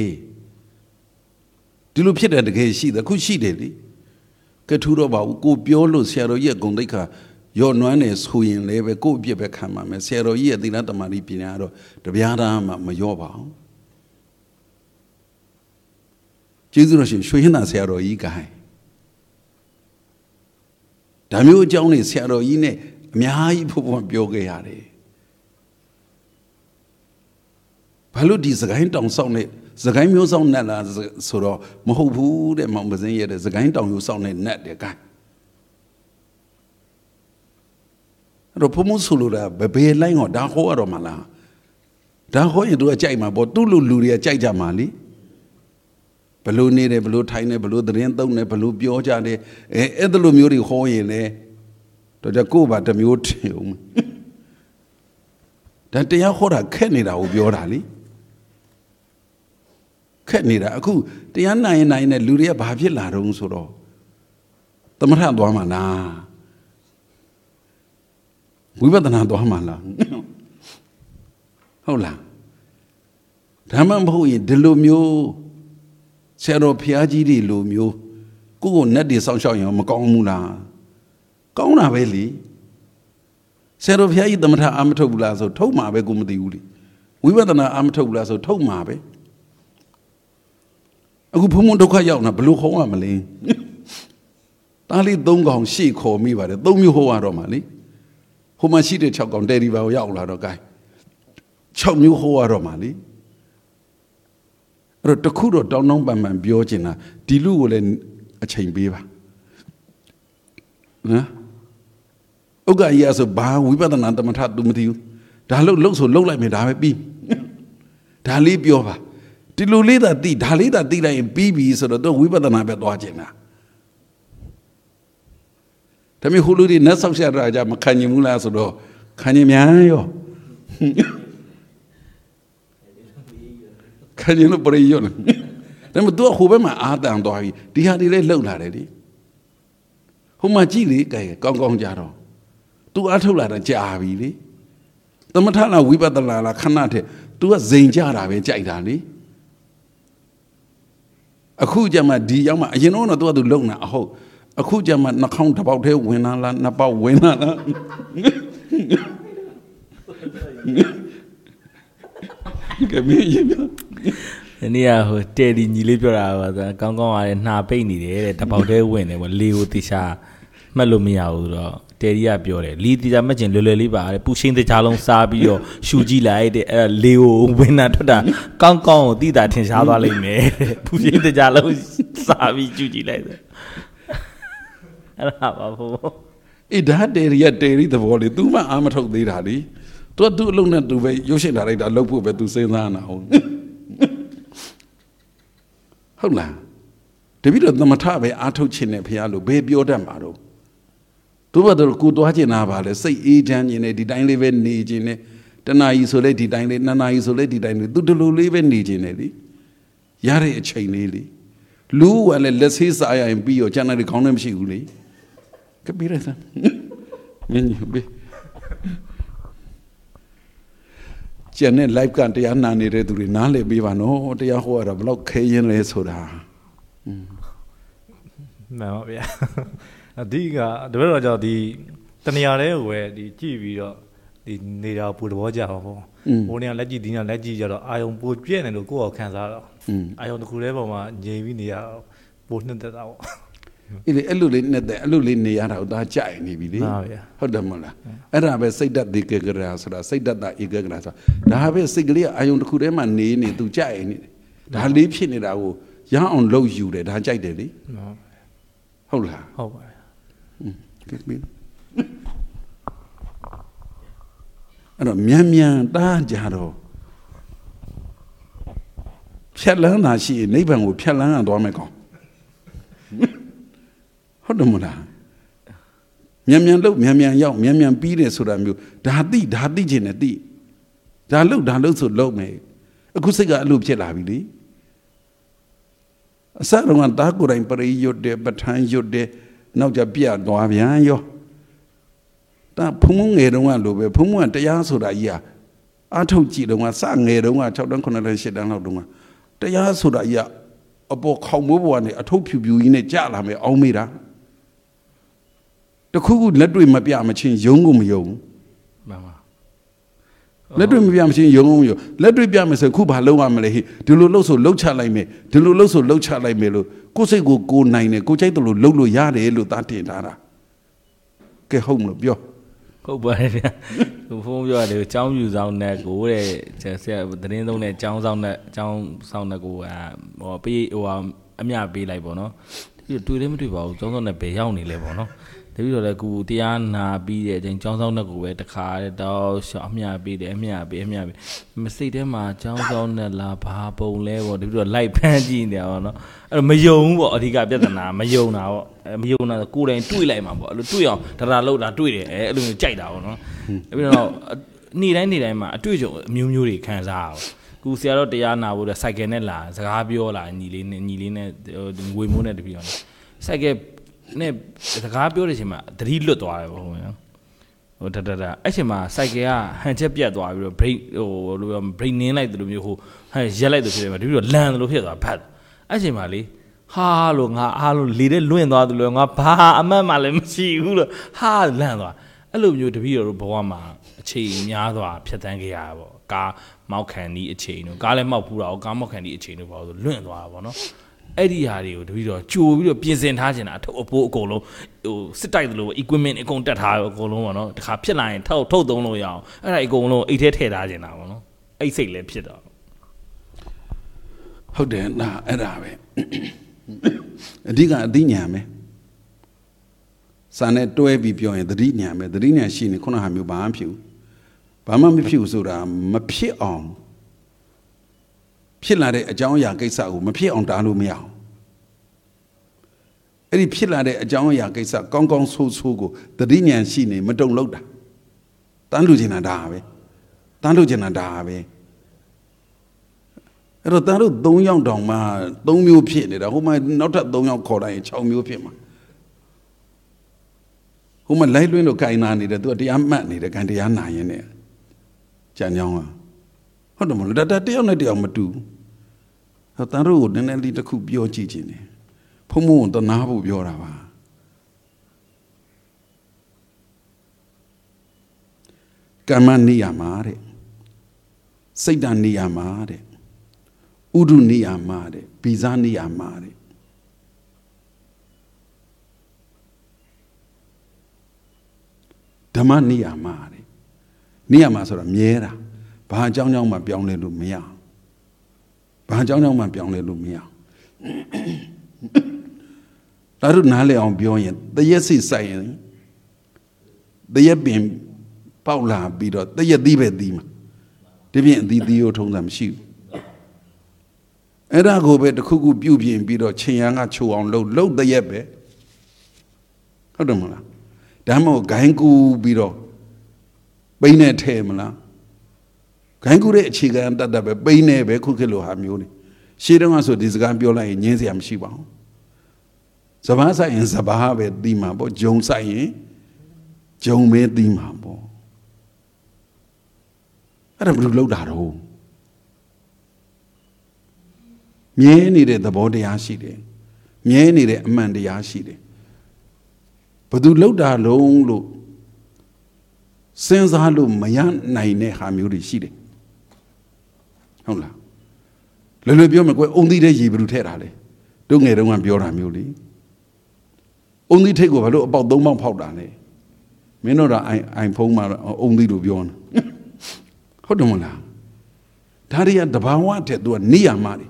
ဒီလိုဖြစ်တဲ့တကယ်ရှိတယ်အခုရှိတယ်လေကထူတော့ပါဘူးကိုပြောလို့ဆရာတော်ကြီးရဲ့ဂုဏ်သိက္ခာရော့နွမ်းနေဆိုရင်လည်းပဲကိုယ့်အပြစ်ပဲခံပါမယ်ဆရာတော်ကြီးရဲ့သီလတမာတိပညာတော့တပြားသားမှမရော့ပါဘူးကျေးဇူးတော်ရှင်ရွှေဟင်းသာဆရာတော်ကြီးကိုင်းဒါမျိုးအကြောင်းနေဆရာတော်ကြီးနဲ့အများကြီးဖို့ဖို့ပြောခဲ့ရတယ်ဘာလို့ဒီစကိုင်းတောင်ဆောင်နေစကိုင်းမျိုးဆောင်နဲ့လားဆိုတော့မဟုတ်ဘူးတဲ့မောင်ပစင်းရဲ့စကိုင်းတောင်မျိုးဆောင်နေနဲ့တဲ့ကိုင်းအဲ့တော့ဘုံမဆိုလို့လားဘယ်ဘယ်လိုက်ဟောဒါဟောရတော့မလားဒါဟောရင်သူကကြိုက်မှာပေါ့သူ့လူလူတွေကကြိုက်ကြမှာလေဘလို့နေတယ်ဘလို့ထိုင်တယ်ဘလို့သတင်းသုံးတယ်ဘလို့ပြောကြတယ်အဲအဲ့ဒါလိုမျိုးတွေဟောရင်လေတော့ကြကို့ပါတစ်မျိုးထင်အောင်ဒါတရားဟောတာခက်နေတာကိုပြောတာလေခက်နေတာအခုတရားနိုင်ရင်နိုင်တဲ့လူတွေကဘာဖြစ်လာတော့ဆိုတော့သမထသွားမှာလားဝိပဿနာသွားမှာလားဟုတ်လားဓမ္မမဟုတ်ရင်ဒီလိုမျိုးဆရာတော်ဖျားကြီးတွေလိုမျိုးကိုယ့်ကိုနတ်တွေစောင့်ရှောက်ရင်မကောင်းဘူးလားကောင်းတာပဲလေဆရာတော်ဖျားကြီးသမထအာမထုတ်ဘူးလားဆိုထုတ်မှာပဲကိုမသိဘူးလေဝိပဿနာအာမထုတ်ဘူးလားဆိုထုတ်မှာပဲအခုဘုံဘုံဒုက္ခရောက်တာဘယ်လိုခေါ်ရမလဲတားလေးသုံးကောင်ရှေ့ခေါ်မိပါတယ်သုံးမျိုးဟောရတော့မှာလေဟိုမှာရှိတဲ့၆ကောင်တယ်ဒီပါကိုရောက်လာတော့ gain ၆မျိုးဟောရတော့မှာလေအဲ့တော့တခုတော့တောင်းတောင်းပန်ပန်ပြောချင်တာဒီလူကိုလည်းအချိန်ပေးပါနော်ဥက္ကရာဆိုဘာဝိပဿနာတမထသူမသိဘူးဒါလို့လှုပ်ဆိုလှုပ်လိုက်မယ်ဒါပဲပြီးဒါလေးပြောပါဒီလိုလေးသာသိဒါလေးသာသိလိုက်ရင်ပြီးပြီဆိုတော့သူဝိပဿနာပဲသွားချင်တာဒါမျိုးဟိုလူတွေနတ်ဆောက်ရတာကြမခံနိုင်ဘူးလားဆိုတော့ခံနိုင်များရောခံနိုင်လို့ပရိယောဒါပေမဲ့သူကဟိုဘက်မှာအာတန်သွားပြီဒီဟာတွေလည်းလှုပ်လာတယ်လေဟိုမှာကြည့်လေကဲကောင်းကောင်းကြတော့သူအားထုတ်လာတာကြာပြီလေသမထလားဝိပဿနာလားခဏတည်းသူကဇိမ်ကြတာပဲကြိုက်တာလေအခုကျမှဒီရောက်မှအရင်တော့သူကသူလုံတာအဟုတ်အခုကျမှနှာခေါင်းတစ်ပေါက်တည်းဝင်လာလားနှစ်ပေါက်ဝင်လာလားကဲမင်းရင်ဒီနေ့ကဟိုတဲဒီညီလေးပြောတာပါဆိုကောင်းကောင်းရတယ်နှာပိတ်နေတယ်တဲ့တစ်ပေါက်တည်းဝင်တယ်ပေါ့လေကိုတိချာမှတ်လို့မရဘူးတော့တဲဒီကပြောတယ်လီတိချာမှတ်ချင်လွယ်လွယ်လေးပါတဲ့ပူရှင်းတကြားလုံးစားပြီးတော့ရှူကြည့်လိုက်တဲ့အဲ့လေကိုဝင်တာထွက်တာကောင်းကောင်းကိုတိတာထင်ရှားသွားလိမ့်မယ်တဲ့ပူရှင်းတကြားလုံးစားပြီးရှူကြည့်လိုက်တယ်အဲ့ဒါပါဖို့အေးဒါတဲရီကတဲရီသဘောလေ तू မှအာမထုတ်သေးတာလေ तू က तू အလုံးနဲ့ तू ပဲရုပ်ရှင်ထားလိုက်တာလှုပ်ဖို့ပဲ तू စဉ်းစားနေတာဟုတ်ဟုတ်လားတပည့်တော်သမထပဲအာထုတ်ခြင်းနဲ့ဖះလို့ဘယ်ပြောတတ်မှာတော့သူ့ဘက်တော့ကိုသွားကျင်တာပါလေစိတ်အေးချမ်းခြင်းနဲ့ဒီတိုင်းလေးပဲနေခြင်းနဲ့တဏှာကြီးဆိုလဲဒီတိုင်းလေးနှစ်နာရီဆိုလဲဒီတိုင်းလေးသူတလူလေးပဲနေခြင်းနဲ့လေရတဲ့အချိန်လေးလေလူကလည်းလက်ဆေးစားရရင်ပြီးရောကျန်တဲ့ခေါင်းနဲ့မရှိဘူးလေကပ်ပြီးရစမ်းမင်းကြီးဘေးကျန်တဲ့ live ကတရားနာနေတဲ့သူတွေနားလည်ပေးပါနော်တရားဟောရတာဘလောက်ခဲရင်လဲဆိုတာမှန်ပါဗျာအဓိကတပည့်တော်ကြောင့်ဒီတဏှာတဲ့ကိုပဲဒီကြည့်ပြီးတော့ဒီနေတာပူသဘောကြပါဘောဟိုနေရာလက်ကြည့်ဒီနေရာလက်ကြည့်ကြတော့အာယုံပူပြည့်နေလို့ကိုယ့်အောင်ခံစားတော့အာယုံတစ်ခုတည်းပေါ်မှာငြိမ်ပြီးနေရပူနှစ်သက်တာပေါ့အေးလေအဲ့လိုလေးနဲ့တဲ့အဲ့လိုလေးနေရတာကိုဒါကြိုက်နေပြီလေဟုတ်တယ်မဟုတ်လားအဲ့ဒါပဲစိတ်ဓာတ်ဒီကေကရာဆိုတာစိတ်ဓာတ်တာဧကဂရာဆိုတာဒါပဲစိတ်ကလေးအာယုံတစ်ခုတည်းမှာနေနေသူကြိုက်နေဒါလေးဖြစ်နေတာကိုရအောင်လှုပ်ယူတယ်ဒါကြိုက်တယ်လေဟုတ်လားဟုတ်ပါကဲပြီအဲ့တော့မြန်မြန်တားကြတော့ဖြတ်လန်းတာရှိရင်နိဗ္ဗာန်ကိုဖြတ်လန်းရသွားမယ်ကောင်ဟုတ်တယ်မလားမြန်မြန်လို့မြန်မြန်ရောက်မြန်မြန်ပြီးတယ်ဆိုတာမျိုးဒါသိဒါသိခြင်းနဲ့သိဒါလုတ်ဒါလုတ်ဆိုလုတ်မယ်အခုစိတ်ကအလိုဖြစ်လာပြီလေအစတော့ကတားကိုယ်တိုင်ပရိယွတ်တယ်ပဋ္ဌာန်းယွတ်တယ်နောက်ကြပြသွားပြန်ရောဒါဖုံငယ်တုန်းကလိုပဲဖုံကတရားဆိုတာကြီးอ่ะအားထုတ်ကြည့်တုန်းကစငယ်တုန်းက၆တန်းခုနှစ်တန်းရှစ်တန်းလောက်တုန်းကတရားဆိုတာကြီးอ่ะအပေါ်ခေါင်မိုးပေါ်ကနေအထုပ်ဖြူဖြူကြီးနဲ့ကြာလာမယ်အောင်းမိတာတခုခုလက်တွေ့မပြမချင်းယုံကိုမယုံမှန်ပါလက်တွေ့မပြမချင်းယုံကိုမယုံလက်တွေ့ပြမယ်ဆိုခုဘာလုပ်ရမလဲဟိဒီလိုလှုပ်ဆိုလှုပ်ချလိုက်မယ်ဒီလိုလှုပ်ဆိုလှုပ်ချလိုက်မယ်လို့ကိုယ်စိတ်ကိုကိုနိုင်တယ်ကိုကြိုက်တယ်လို့လှုပ်လို့ရတယ်လို့သာတင်ထားတာကဲဟုတ်မလို့ပြောဟုတ်ပါတယ်ဗျာဟိုဖုန်းပြောတယ်အကြောင်းယူဆောင်နဲ့ကိုတဲ့ဆရာသတင်းသုံးနဲ့အကြောင်းဆောင်နဲ့အကြောင်းဆောင်နဲ့ကိုဟိုပေးဟိုအမြပေးလိုက်ပေါ့နော်ဒီတွေ့လည်းမတွေ့ပါဘူးအကြောင်းဆောင်နဲ့ဘယ်ရောက်နေလဲပေါ့နော်တပည့်တော်လည်းကိုတရားနာပြီးတဲ့အချိန်ကျောင်းဆောင်နဲ့ကိုပဲတခါတော့ရှောက်အမြပေးတယ်အမြပေးအမြပေးမစိတ်ထဲမှာကျောင်းဆောင်နဲ့လာဘာပုံလဲပေါ့တပည့်တော်လိုက်ဖမ်းကြည့်နေတာပေါ့နော်အဲ့တော့မယုံဘူးပေါ့အဓိကပြဿနာမယုံတာပေါ့မယုံတာကိုယ်တိုင်တွေးလိုက်မှာပေါ့အဲ့လိုတွေးအောင်ဒါဒါလောက်တာတွေးတယ်အဲ့လိုမျိုးကြိုက်တာပေါ့နော်တပည့်တော်နေ့တိုင်းနေ့တိုင်းမှာအတွေ့အကြုံအမျိုးမျိုးတွေခံစားရအောင်ကူဆရာတော်တရားနာဖို့စိုက်ကယ်နဲ့လာစကားပြောလာညီလေးနဲ့ညီလေးနဲ့ငွေမိုးနဲ့တပည့်တော်စိုက်ကယ်နဲ့စကားပြောတဲ့အချိန်မှာသတိလွတ်သွားတယ်ပေါ့ဟိုဟိုတတတအဲ့ချိန်မှာစိုက်ကယ်ကဟန်ချက်ပြတ်သွားပြီးတော့ break ဟိုလို break နင်းလိုက်တယ်လို့မျိုးဟိုဟန်ရက်လိုက်တယ်ဖြစ်တယ်မှာတပည့်တော်လန်တယ်လို့ဖြစ်သွားဖတ်အဲ့ချိန်မှာလေဟာလို့ငါအားလို့လေတဲ့လွင့်သွားတယ်လို့ငါဘာအမှတ်မှလည်းမရှိဘူးလို့ဟာလန့်သွားအဲ့လိုမျိုးတပည့်တော်တို့ဘဝမှာအခြေများစွာဖြတ်သန်းခဲ့ရတာပေါ့ကားမောက်ခံဒီအခြေတို့ကားလည်းမောက်ဖူးတာကားမောက်ခံဒီအခြေတို့ပေါ့ဆိုလွင့်သွားတာပေါ့နော်အဲ့ဒီဟာတွေကိုတပည့်တော်ကြိုပြီးတော့ပြင်ဆင်ထားခြင်းတာအထုပ်အပိုးအကုန်လုံးဟိုစစ်တိုက်တယ်လို့ equipment အကုန်တက်ထားရောအကုန်လုံးပေါ့နော်တခါဖြစ်လာရင်ထုတ်ထုတ်သုံးလို့ရအောင်အဲ့ဒါအကုန်လုံးအိတ်ထဲထည့်ထားခြင်းတာပေါ့နော်အဲ့စိတ်လည်းဖြစ်တော့ဟုတ်တယ်နာအဲ့ဒါပဲအဓိကအသိဉာဏ်ပဲစာနဲ့တွဲပြီးပြောရင်သတိဉာဏ်ပဲသတိဉာဏ်ရှိနေခုနဟာမျိုးဘာမှမဖြစ်ဘူးဘာမှမဖြစ်ဘူးဆိုတာမဖြစ်အောင်ဖြစ်လာတဲ့အကြောင်းအရာကိစ္စကိုမဖြစ်အောင်တားလို့မရအောင်အဲ့ဒီဖြစ်လာတဲ့အကြောင်းအရာကိစ္စကောင်းကောင်းဆိုးဆိုးကိုသတိဉာဏ်ရှိနေမတုံလို့တာတန်းလို့ချင်တာဒါပဲတန်းလို့ချင်တာဒါပဲအဲ့တော့တန်းလို့သုံးယောက်တောင်မှသုံးမျိုးဖြစ်နေတာဟိုမှာနောက်ထပ်သုံးယောက်ခေါ်လိုက်ရင်ခြောက်မျိုးဖြစ်မှာဟိုမှာလိုက်လွင်းလို့ခိုင်နာနေတယ်သူကတရားမှတ်နေတယ်ကံတရားနာရင်နဲ့ကြံကြောင်းဟာဟုတ်တယ်မလို့ဒါတယောက်နဲ့တယောက်မတူဟောတန်းတို့ကိုနည်းနည်းလေးတစ်ခုပြောကြည့်ခြင်းတယ်ဖုံဖုံတနာဖို့ပြောတာပါကမ္မနိယမတဲ့စိတ်တနိယမတဲ့ဥဒုနိယမတဲ့ဗီဇာနိယမတဲ့ဓမ္မနိယမတဲ့နိယမဆိုတာမြဲတာဘာအကြောင်းကြောင့်မှပြောင်းလဲလို့မရအောင်ဘာအကြောင်းကြောင့်မှပြောင်းလဲလို့မရအောင်ဒါတို့နားလည်အောင်ပြောရင်တရက်စိဆိုင်ရင်တရက်ပင်ပေါက်လာပြီးတော့တရက်သီးပဲသီးမှာဒီပြင်အသီးသီးရောထုံးတာမရှိဘူးအဲ့ဒါကိုပဲတစ်ခုခုပြုတ်ပြင်ပြီးတော့ချိန်ရန်ကချိုအောင်လှုပ်လှုပ်တရက်ပဲဟုတ်တယ်မလားဒါမှမဟုတ်ဂိုင်းကူပြီးတော့ပိန်းနဲ့ထဲမလားဂိုင်းကူတဲ့အခြေခံတတ်တတ်ပဲပိန်းနဲ့ပဲခုခေတ်လိုဟာမျိုးနေရှေးတုန်းကဆိုဒီစကားပြောလိုက်ရင်ငင်းစရာမရှိပါဘူးစဘာဆိုင်ရင်စဘာပဲတီးမှာပေါ့ဂျုံဆိုင်ရင်ဂျုံပဲတီးမှာပေါ့အဲ့ဒါဘယ်လိုလုပ်တာတော့မြဲနေတဲ့သဘောတရားရှိတယ်မြဲနေတဲ့အမှန်တရားရှိတယ်ဘယ်သူလောက်တာလုံးလို့စဉ်းစားလို့မရနိုင်တဲ့ဟာမျိုးတွေရှိတယ်ဟုတ်လားလွယ်လွယ်ပြောမယ်ကွယ်အုံသီးတဲ့ရေဘယ်သူထည့်တာလဲတို့ငယ်တုန်းကပြောတာမျိုးလေအုံသီးထိတ်ကိုဘာလို့အပေါက်သုံးပေါက်ဖောက်တာလဲမင်းတို့ကအိုင်အိုင်ဖုန်းမှာအုံသီးလို့ပြောနေဟုတ်တယ်မလားဒါတွေကတဘာဝတဲ့သူကနေရမှာတွေ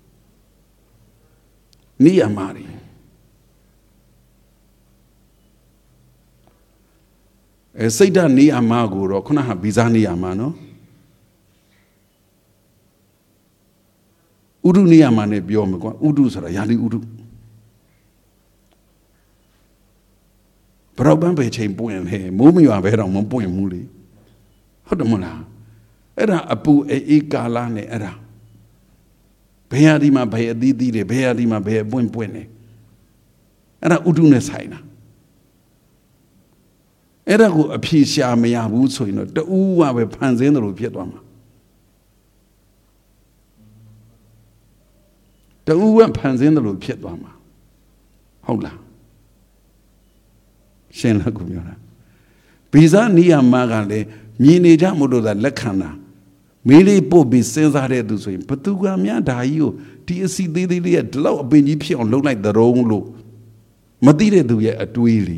နေရမှာတွေအဲစိတ်ဓာတ်နေရမှာကိုတော့ခုနကဗီဇာနေရမှာနော်ဥဒုနေရမှာနဲ့ပြောမယ်ကွာဥဒုဆိုတာယာလိဥဒုဘရောပန်းပဲချိန်ပွင့်ဟဲ့မိုးမရွာပဲတော့မပွင့်ဘူးလေဟုတ်တယ်မလား Era apu e kala ne era. Bea di ma bea di di de bea di ma bea buen buene. Era udu ne saina. Era go a pisha me ya bu so ino. The uwa we panzen ro piet wa ma. The uwa panzen ro piet wa ma.ဟုတ်လားရှင်းလားကိုပြောတာဗီဇနီယာမကလည်းမြင်နေကြမို့လို့သာလက်ခံတာမေးလေးပို့ပြီးစဉ်းစားတဲ့သူဆိုရင်ဘသူကများဓာကြီးကိုဒီအစီသေးသေးလေးကဒီလောက်အပင်ကြီးဖြစ်အောင်လုပ်လိုက်သရုံးလို့မသိတဲ့သူရဲ့အတွေးလေ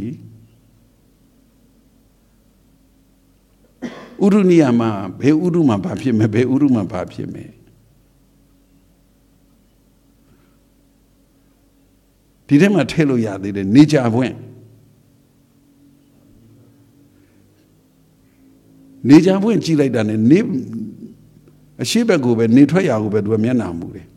ဥရုနီယာမဘယ်ဥရုမှာဘာဖြစ်မယ်ဘယ်ဥရုမှာဘာဖြစ်မယ်ဒီထဲမှာထည့်လို့ရသေးတယ်နေကြပွင့်နေကြပွင့်ကြည့်လိုက်တာနဲ့နေအရှိဘက်ကိုပဲနေထွက်ရကိုပဲသူကမျက်နှာမူတယ်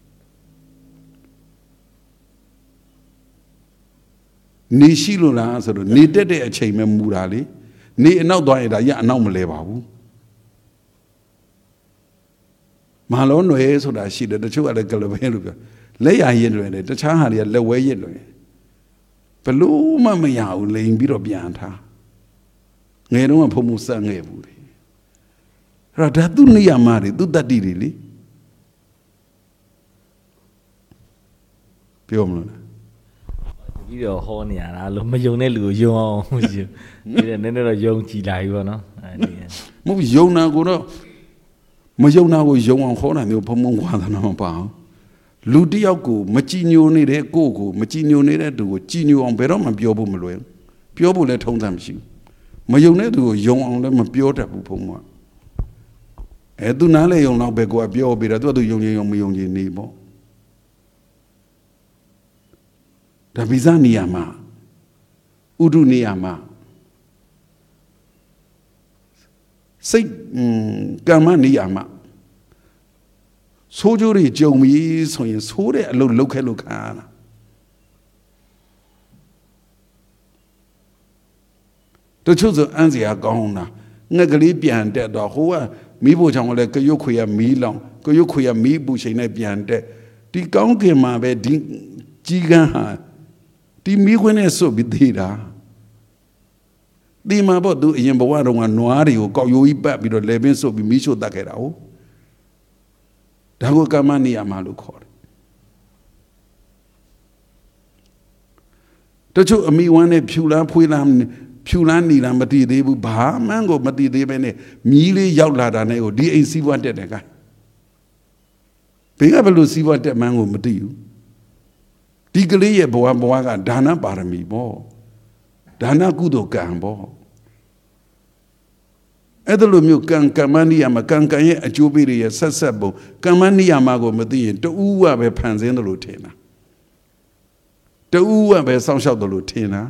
နေရှိလို့လားဆိုတော့နေတက်တဲ့အချိန်ပဲမူတာလေနေအနောက်သွားရင်ဒါရအနောက်မလဲပါဘူးမလုံးနွယ်ဆိုတာရှိတယ်တချို့ကလည်းကလပဲလို့ပြောလက်ရရင်လွယ်တယ်တခြားဟာတွေကလက်ဝဲရင်လွယ်ဘလို့မှမရဘူးလိန်ပြီးတော့ပြန်ထားငယ်တော့ဖုံမှုစငယ်ဘူးလေအဲ့တော့ဒါသူနေရာမှာတွေသူတတ္တိတွေလေပြောမလို့လားပြီးတော့ဟောနေရတာလို့မယုံတဲ့လူကိုယုံအောင်ဒီနည်းနည်းတော့ယုံကြည်လာပြီပေါ့နော်အဲဒီမဟုတ်ယုံနာကိုတော့မယုံနာကိုယုံအောင်ခေါ်တာမျိုးဘုံဘုံဝါသနာမပါအောင်လူတယောက်ကိုမကြည်ညိုနေတဲ့ကိုယ့်ကိုမကြည်ညိုနေတဲ့သူကိုကြည်ညိုအောင်ဘယ်တော့မှပြောဖို့မလွယ်ဘူးပြောဖို့လည်းထုံးစံမရှိဘူးမယုံတဲ့သူကိုယုံအောင်လည်းမပြောတတ်ဘူးဘုံကအဲသူနားလေယုံတော့ပဲကိုကပြောပြီးတော့သူကသူယုံရင်ယုံမယုံရင်နေပေါ့ဒါဗီဇနေရာမှာဥဒုနေရာမှာစိတ်ကမ္မနေရာမှာဆိုးကြိုးတွေကြုံပြီးဆိုရင်ဆိုးတဲ့အလုပ်လုပ်ခဲ့လို့ခံရတာတချို့ဆိုအန်းစရာကောင်းတာငှက်ကလေးပြန်တက်တော့ဟိုကမီးဖို့ချောင်းကလည်းကရွတ်ခွေရမီးလောင်ကရွတ်ခွေရမီးပူချိန်နဲ့ပြန်တက်ဒီကောင်းကင်မှာပဲဒီကြီးကန်းဟာဒီမီးခွင်းနဲ့စွတ်ပြီးသေးတာဒီမှာပေါ့သူအရင်ဘဝတုန်းကနွားတွေကိုကောက်ရိုးကြီးပတ်ပြီးတော့လေပင်စွတ်ပြီးမီးရှို့တတ်ခဲ့တာဟုတ်ဒါကိုကမ္မနေရာမှာလို့ခေါ်တယ်တချို့အမိဝမ်းနဲ့ဖြူလားဖွေးလားဖြူလားနေလားမတည်သေးဘူးဘာမှန်းကိုမတည်သေးပဲနဲ့မြီးလေးရောက်လာတာနဲ့ကိုဒီအိမ်စီးပွားတက်တယ်ကဲဘယ်ကဘယ်လိုစီးပွားတက်မှန်းကိုမတည်ဘူးဒီကလေးရဲ့ဘဝဘဝကဒါနပါရမီပေါ့ဒါနကုသိုလ်ကံပေါ့အဲ့ဒါလိုမျိုးကံကမ္မနိယမကံကံရဲ့အကျိုးပေးတွေရဲ့ဆက်ဆက်ပုံကမ္မနိယမကိုမသိရင်တူးဝပဲဖန်ဆင်းတယ်လို့ထင်တာတူးဝပဲစောင့်ရှောက်တယ်လို့ထင်တာ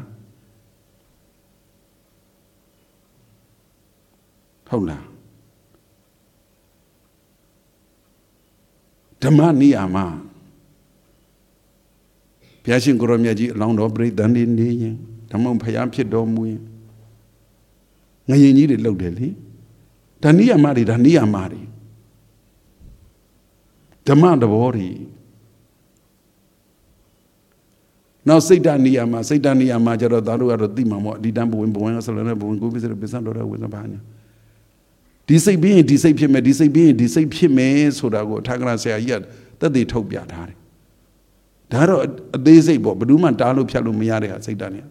ဟုတ်လားဓမ္မနိယမဘုရားရှင်ကိုရောမြတ်ကြီးအလောင်းတော်ပြိတ္တန်နေနေရင်ဓမ္မဖယားဖြစ်တော်မူရင်ငရင်ကြီးတွေလှုပ်တယ်လေဒါနိယမတွေဒါနိယမတွေဓမ္မတဘောတွေနောက်စိတ်တနိယမစိတ်တနိယမကျတော့သားတို့ကတော့သိမှာပေါ့အဒီတံဘဝင်ဘဝင်ဆလနဲ့ဘဝင်ကိုပြည့်စတဲ့ပစ္စံတော်တဲ့ဝင်စပါညာဒီစိတ်ပြီးရင်ဒီစိတ်ဖြစ်မယ်ဒီစိတ်ပြီးရင်ဒီစိတ်ဖြစ်မယ်ဆိုတာကိုထာဂရဆရာကြီးကသက်သေထုတ်ပြထားတယ်ဒါတော့အသေးစိတ်ပေါ့ဘယ်သူမှတားလို့ဖြတ်လို့မရတဲ့ဟာစိတ်တနိယ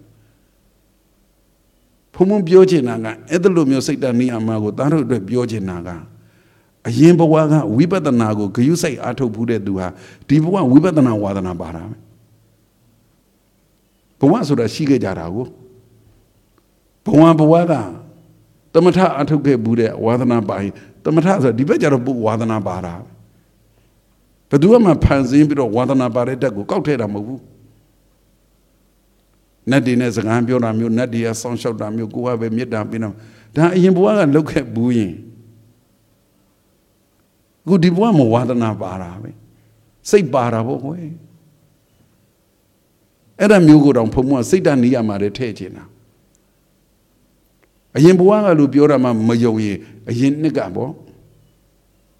ဖုံဖုံပြောချင်တာကအဲ့ဒါလိုမျိုးစိတ်တနိယမကိုသားတို့အတွက်ပြောချင်တာကအရင်ဘဝကဝိပဿနာကိုဂယုစိုက်အားထုတ်ဘူးတဲ့သူဟာဒီဘဝဝိပဿနာဝါဒနာပါတာပဲဘဝဆိုတာရှိခဲ့ကြတာကိုဘဝဘဝကတမထအားထုတ်ခဲ့ဘူးတဲ့ဝါဒနာပါရင်တမထဆိုတာဒီဘက်ကျတော့ပုဝါဒနာပါတာဘယ်သူမှဖန်ဆင်းပြီးတော့ဝါဒနာပါတဲ့တက်ကိုကောက်ထဲတာမဟုတ်ဘူးနတ်တွေနဲ့စကားပြောတာမျိုးနတ်တွေကဆောင်းလျှောက်တာမျိုးကိုကပဲမေတ္တာပေးတာဒါအရင်ဘဝကလောက်ခဲ့ဘူးရင်အခုဒီဘဝမှာဝါဒနာပါတာပဲစိတ်ပါတာပေါ့ကွယ်အဲ့ဒါမျိုးကိုတော့ဘုံဘုံကစိတ်တနိယမှာတည်းထည့်ချင်တာအရင်ဘဝကလို့ပြောတာမှမယုံရင်အရင်နှစ်ကပေါ့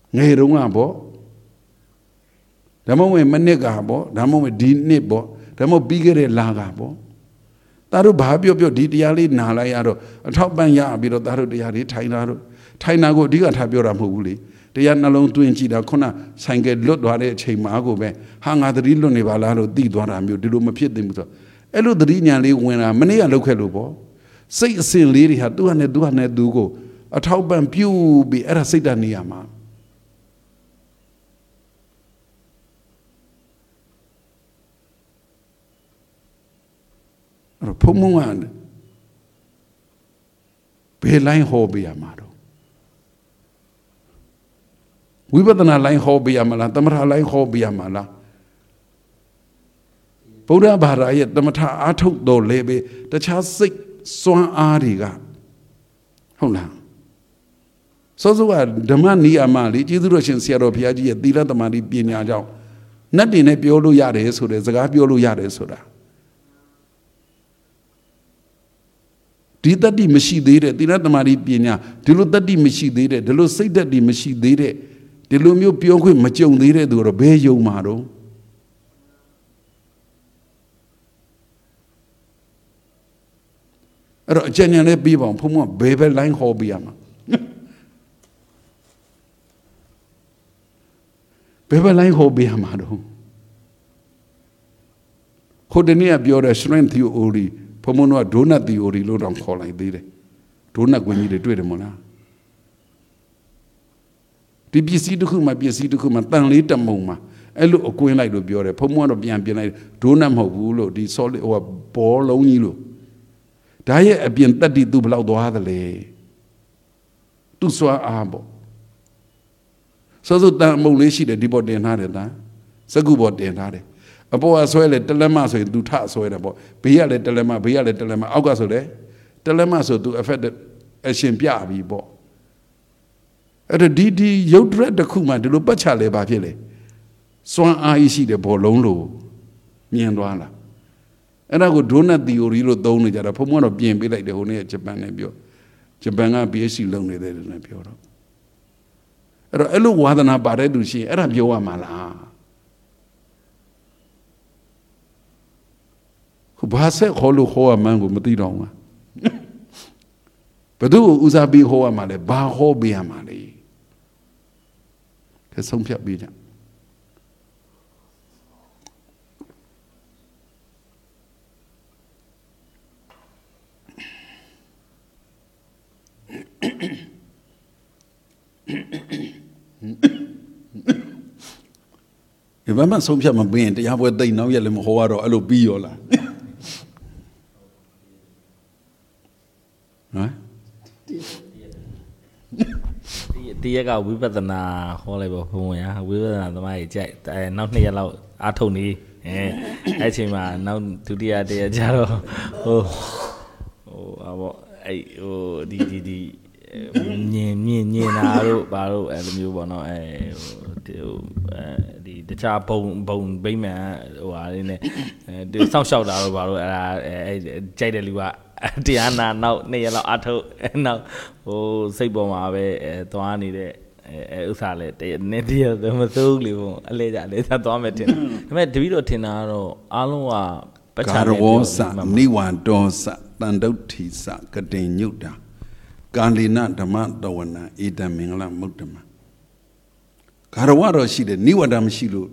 ngay đúng à bố đó mà mình mình cả bố đó mà mình đi nè bố đó mà bị cái là cả bố ta rồi bà biểu biểu đi đi ali nà lại à rồi tháo ban ya bị rồi ta rồi đi ali thay na rồi thay na cô đi cả thay biểu làm hữu lý đi ăn nó luôn tuyên chỉ đã con à sang cái lót đó để chơi má cô bé hàng ngàn tỷ luôn này bà la rồi đi đó làm biểu đi luôn mà biết tìm sao ấy lúc đi nhà lấy quên à mình ấy lúc cái lúc bố xây xây lý thì hạt tu hành tu hành tu cô à tháo ban biểu bị ở xây đàn này mà rồi phong mông anh về lại hobby à mà đâu quý bà ta lại hobby à mà là tâm ra lại hobby à mà là bố đã bà ra vậy tâm ra á thúc đồ lệ bê ta chá xích xoa á đi cả không nào số số à đâm ra ní à mà lý chỉ tôi xin xe rồi phía dưới tí ra tâm đi biển nhà cháu nát đi này biểu lu ya đấy số đấy giờ biểu lu ya đấy số đó đi tất đi mới xí đấy đấy, đi ra tầm ari biển nhà, đi lúc tất đi mới xí đấy đấy, đi lúc xây tất đi mới xí đấy đấy, đi lúc miêu biểu khơi mới trồng đấy đấy, rồi bé yêu mà đâu, rồi trên nhà này bị bọn phụ mua bé bé lại hobby à mà, bé bé lại hobby à mà đâu, hồi đấy này biểu là strength theory phụ môn nói donut theory luôn đang khó lại đấy đấy, donut quên gì đấyတွေ့တယ်မလားဒီပစ္စည်းတစ်ခုမှပစ္စည်းတစ်ခုမှတန်လေးတမုံမှာအဲ့လိုအကွင်းလိုက်လို့ပြောတယ်ဖုံးမကတော့ပြန်ပြင်လိုက် donut မဟုတ်ဘူးလို့ဒီ solid ဟိုဘောလုံးကြီးလို့ဒါရဲ့အပြင်တက်တီသူဘယ်လောက်သွားသလဲသူစွာအားပေါ့စောစောတန်မုံလေးရှိတယ်ဒီပေါ်တင်ထားတယ်တာစကုပေါ်တင်ထားတယ်အပေါ်ကဆွဲလေတလက်မဆိုရင်သူထဆွဲတယ်ပေါ့ဘေးကလည်းတလက်မဘေးကလည်းတလက်မအောက်ကဆိုလေတလက်မဆိုသူ effect action ပြပြီပေါ့အဲ့ဒါဒီဒီရုပ်တရက်တစ်ခုမှဒီလိုပတ်ချလဲပါဖြစ်လေစွမ်းအားရှိတဲ့ဘောလုံးလို့မြင်သွားလားအဲ့ဒါကို donut theory လို့သုံးနေကြတာဘုံကတော့ပြင်ပေးလိုက်တယ်ဟိုနေ့ဂျပန်နဲ့ပြောဂျပန်က B S c လုပ်နေတယ်လို့ပြောတော့အဲ့တော့အဲ့လိုဝါသနာပါတဲ့သူရှိရင်အဲ့ဒါပြောရမှာလားဘာဆက်ခေါ်လို့ခေါ်ရမှန်းကိုမသိတော့ဘူးဘယ်သူ့ကိုဦးစားပေးခေါ်ရမှာလဲဘာခေါ်ပေးရမှာလဲကဲဆုံးဖြတ်ပေးကြဒီဘာမှဆုံးဖြတ်မပေးရင်တရားပွဲတိတ်နောက်ရက်လည်းမခေါ်ရတော့အဲ့လိုပြီးရောလားဟမ်ဒီရက်ကဝိပဿနာဟောလိုက်ပါဘုံဝင်ဟာဝိပဿနာသမားကြီးကြိုက်အဲနောက်နှစ်ရက်လောက်အားထုတ်နေအဲအဲ့ချိန်မှာနောက်ဒုတိယတရက်ကျတော့ဟိုဟိုအဘောအဲ့ဟိုဒီဒီဒီမြင်မြင်ညင်တာတို့ဘာတို့အဲ့လိုမျိုးပေါ့နော်အဲဟိုအဲဒီတခြားဘုံဘုံဗိမ့်မှန်ဟိုဟာလေးနဲ့အဲစောင့်ရှောက်တာတို့ဘာတို့အဲ့ဒါအဲကြိုက်တဲ့လူကတရားနာနောက်နှစ်ရက်လောက်အထုတ်နောက်ဟိုစိတ်ပေါ်မှာပဲအဲသွားနေတဲ့အဲဥစ္စာလဲတရနေ့တရမစိုးဘူးလေဘုံအလဲကြလဲဆက်သွားမယ်ထင်တယ်ဒါပေမဲ့တပည့်တော်ထင်တာကတော့အားလုံးကပချာနေပြောမှာနိဝန္တောစတန်တုဋ္ဌိစကတိညုတ္တာကာလိနဓမ္မတဝနာဧတံမင်္ဂလမုဒ္ဓမဂါရဝတော့ရှိတယ်နိဝန္တမရှိလို့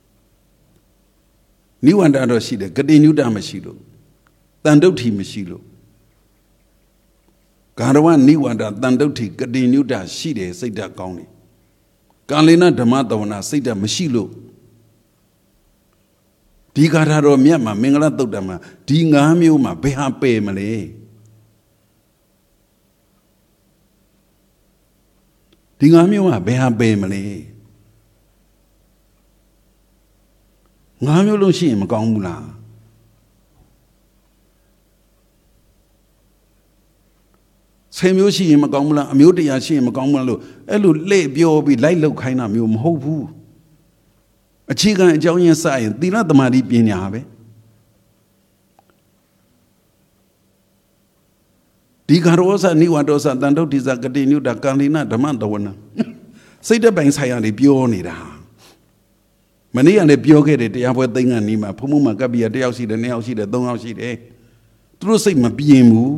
နိဝန္တတော့ရှိတယ်ကတိညုတ္တမရှိလို့တန်တုဋ္ဌိမရှိလို့ဂါရဝနိဝန္တတန်တုဋ္ဌိကတိညုတ္တရှိတယ်စိတ်ဓာတ်ကောင်းတယ်ကာလိနဓမ္မတဝနာစိတ်ဓာတ်မရှိလို့ဒီဂါရတော်မြတ်မှာမင်္ဂလသုတ်တံမှာဒီငါးမျိုးမှာဘယ်ဟာပယ်မလဲဒီငါးမျိုးမှာဘယ်ဟာပယ်မလဲငါးမျိုးလုံးရှိရင်မကောင်းဘူးလားဆယ်မျိုးရှိရင်မကောင်းဘူးလားအမျိုးတရားရှိရင်မကောင်းဘူးလားလို့အဲ့လိုလှည့်ပြောပြီးလိုက်လောက်ခိုင်းတာမျိုးမဟုတ်ဘူးအခြေခံအကြောင်းရင်းစရင်သီလသမာဓိပညာပဲဒီကာရောစနိဝါဒောစတန်တုဋ္ဌိစကတိညုတကာလိနဓမ္မတဝနာစိတ်တပိုင်ဆိုင်ရာတွေပြောနေတာမနေ့ကလည်းပြောခဲ့တယ်တရားပွဲသိင္ကနီးမှာဖုံဖုံမှာကပ်ပြီးတယောက်ရှိတယ်နှစ်ယောက်ရှိတယ်သုံးယောက်ရှိတယ်သူတို့စိတ်မပြင်းဘူး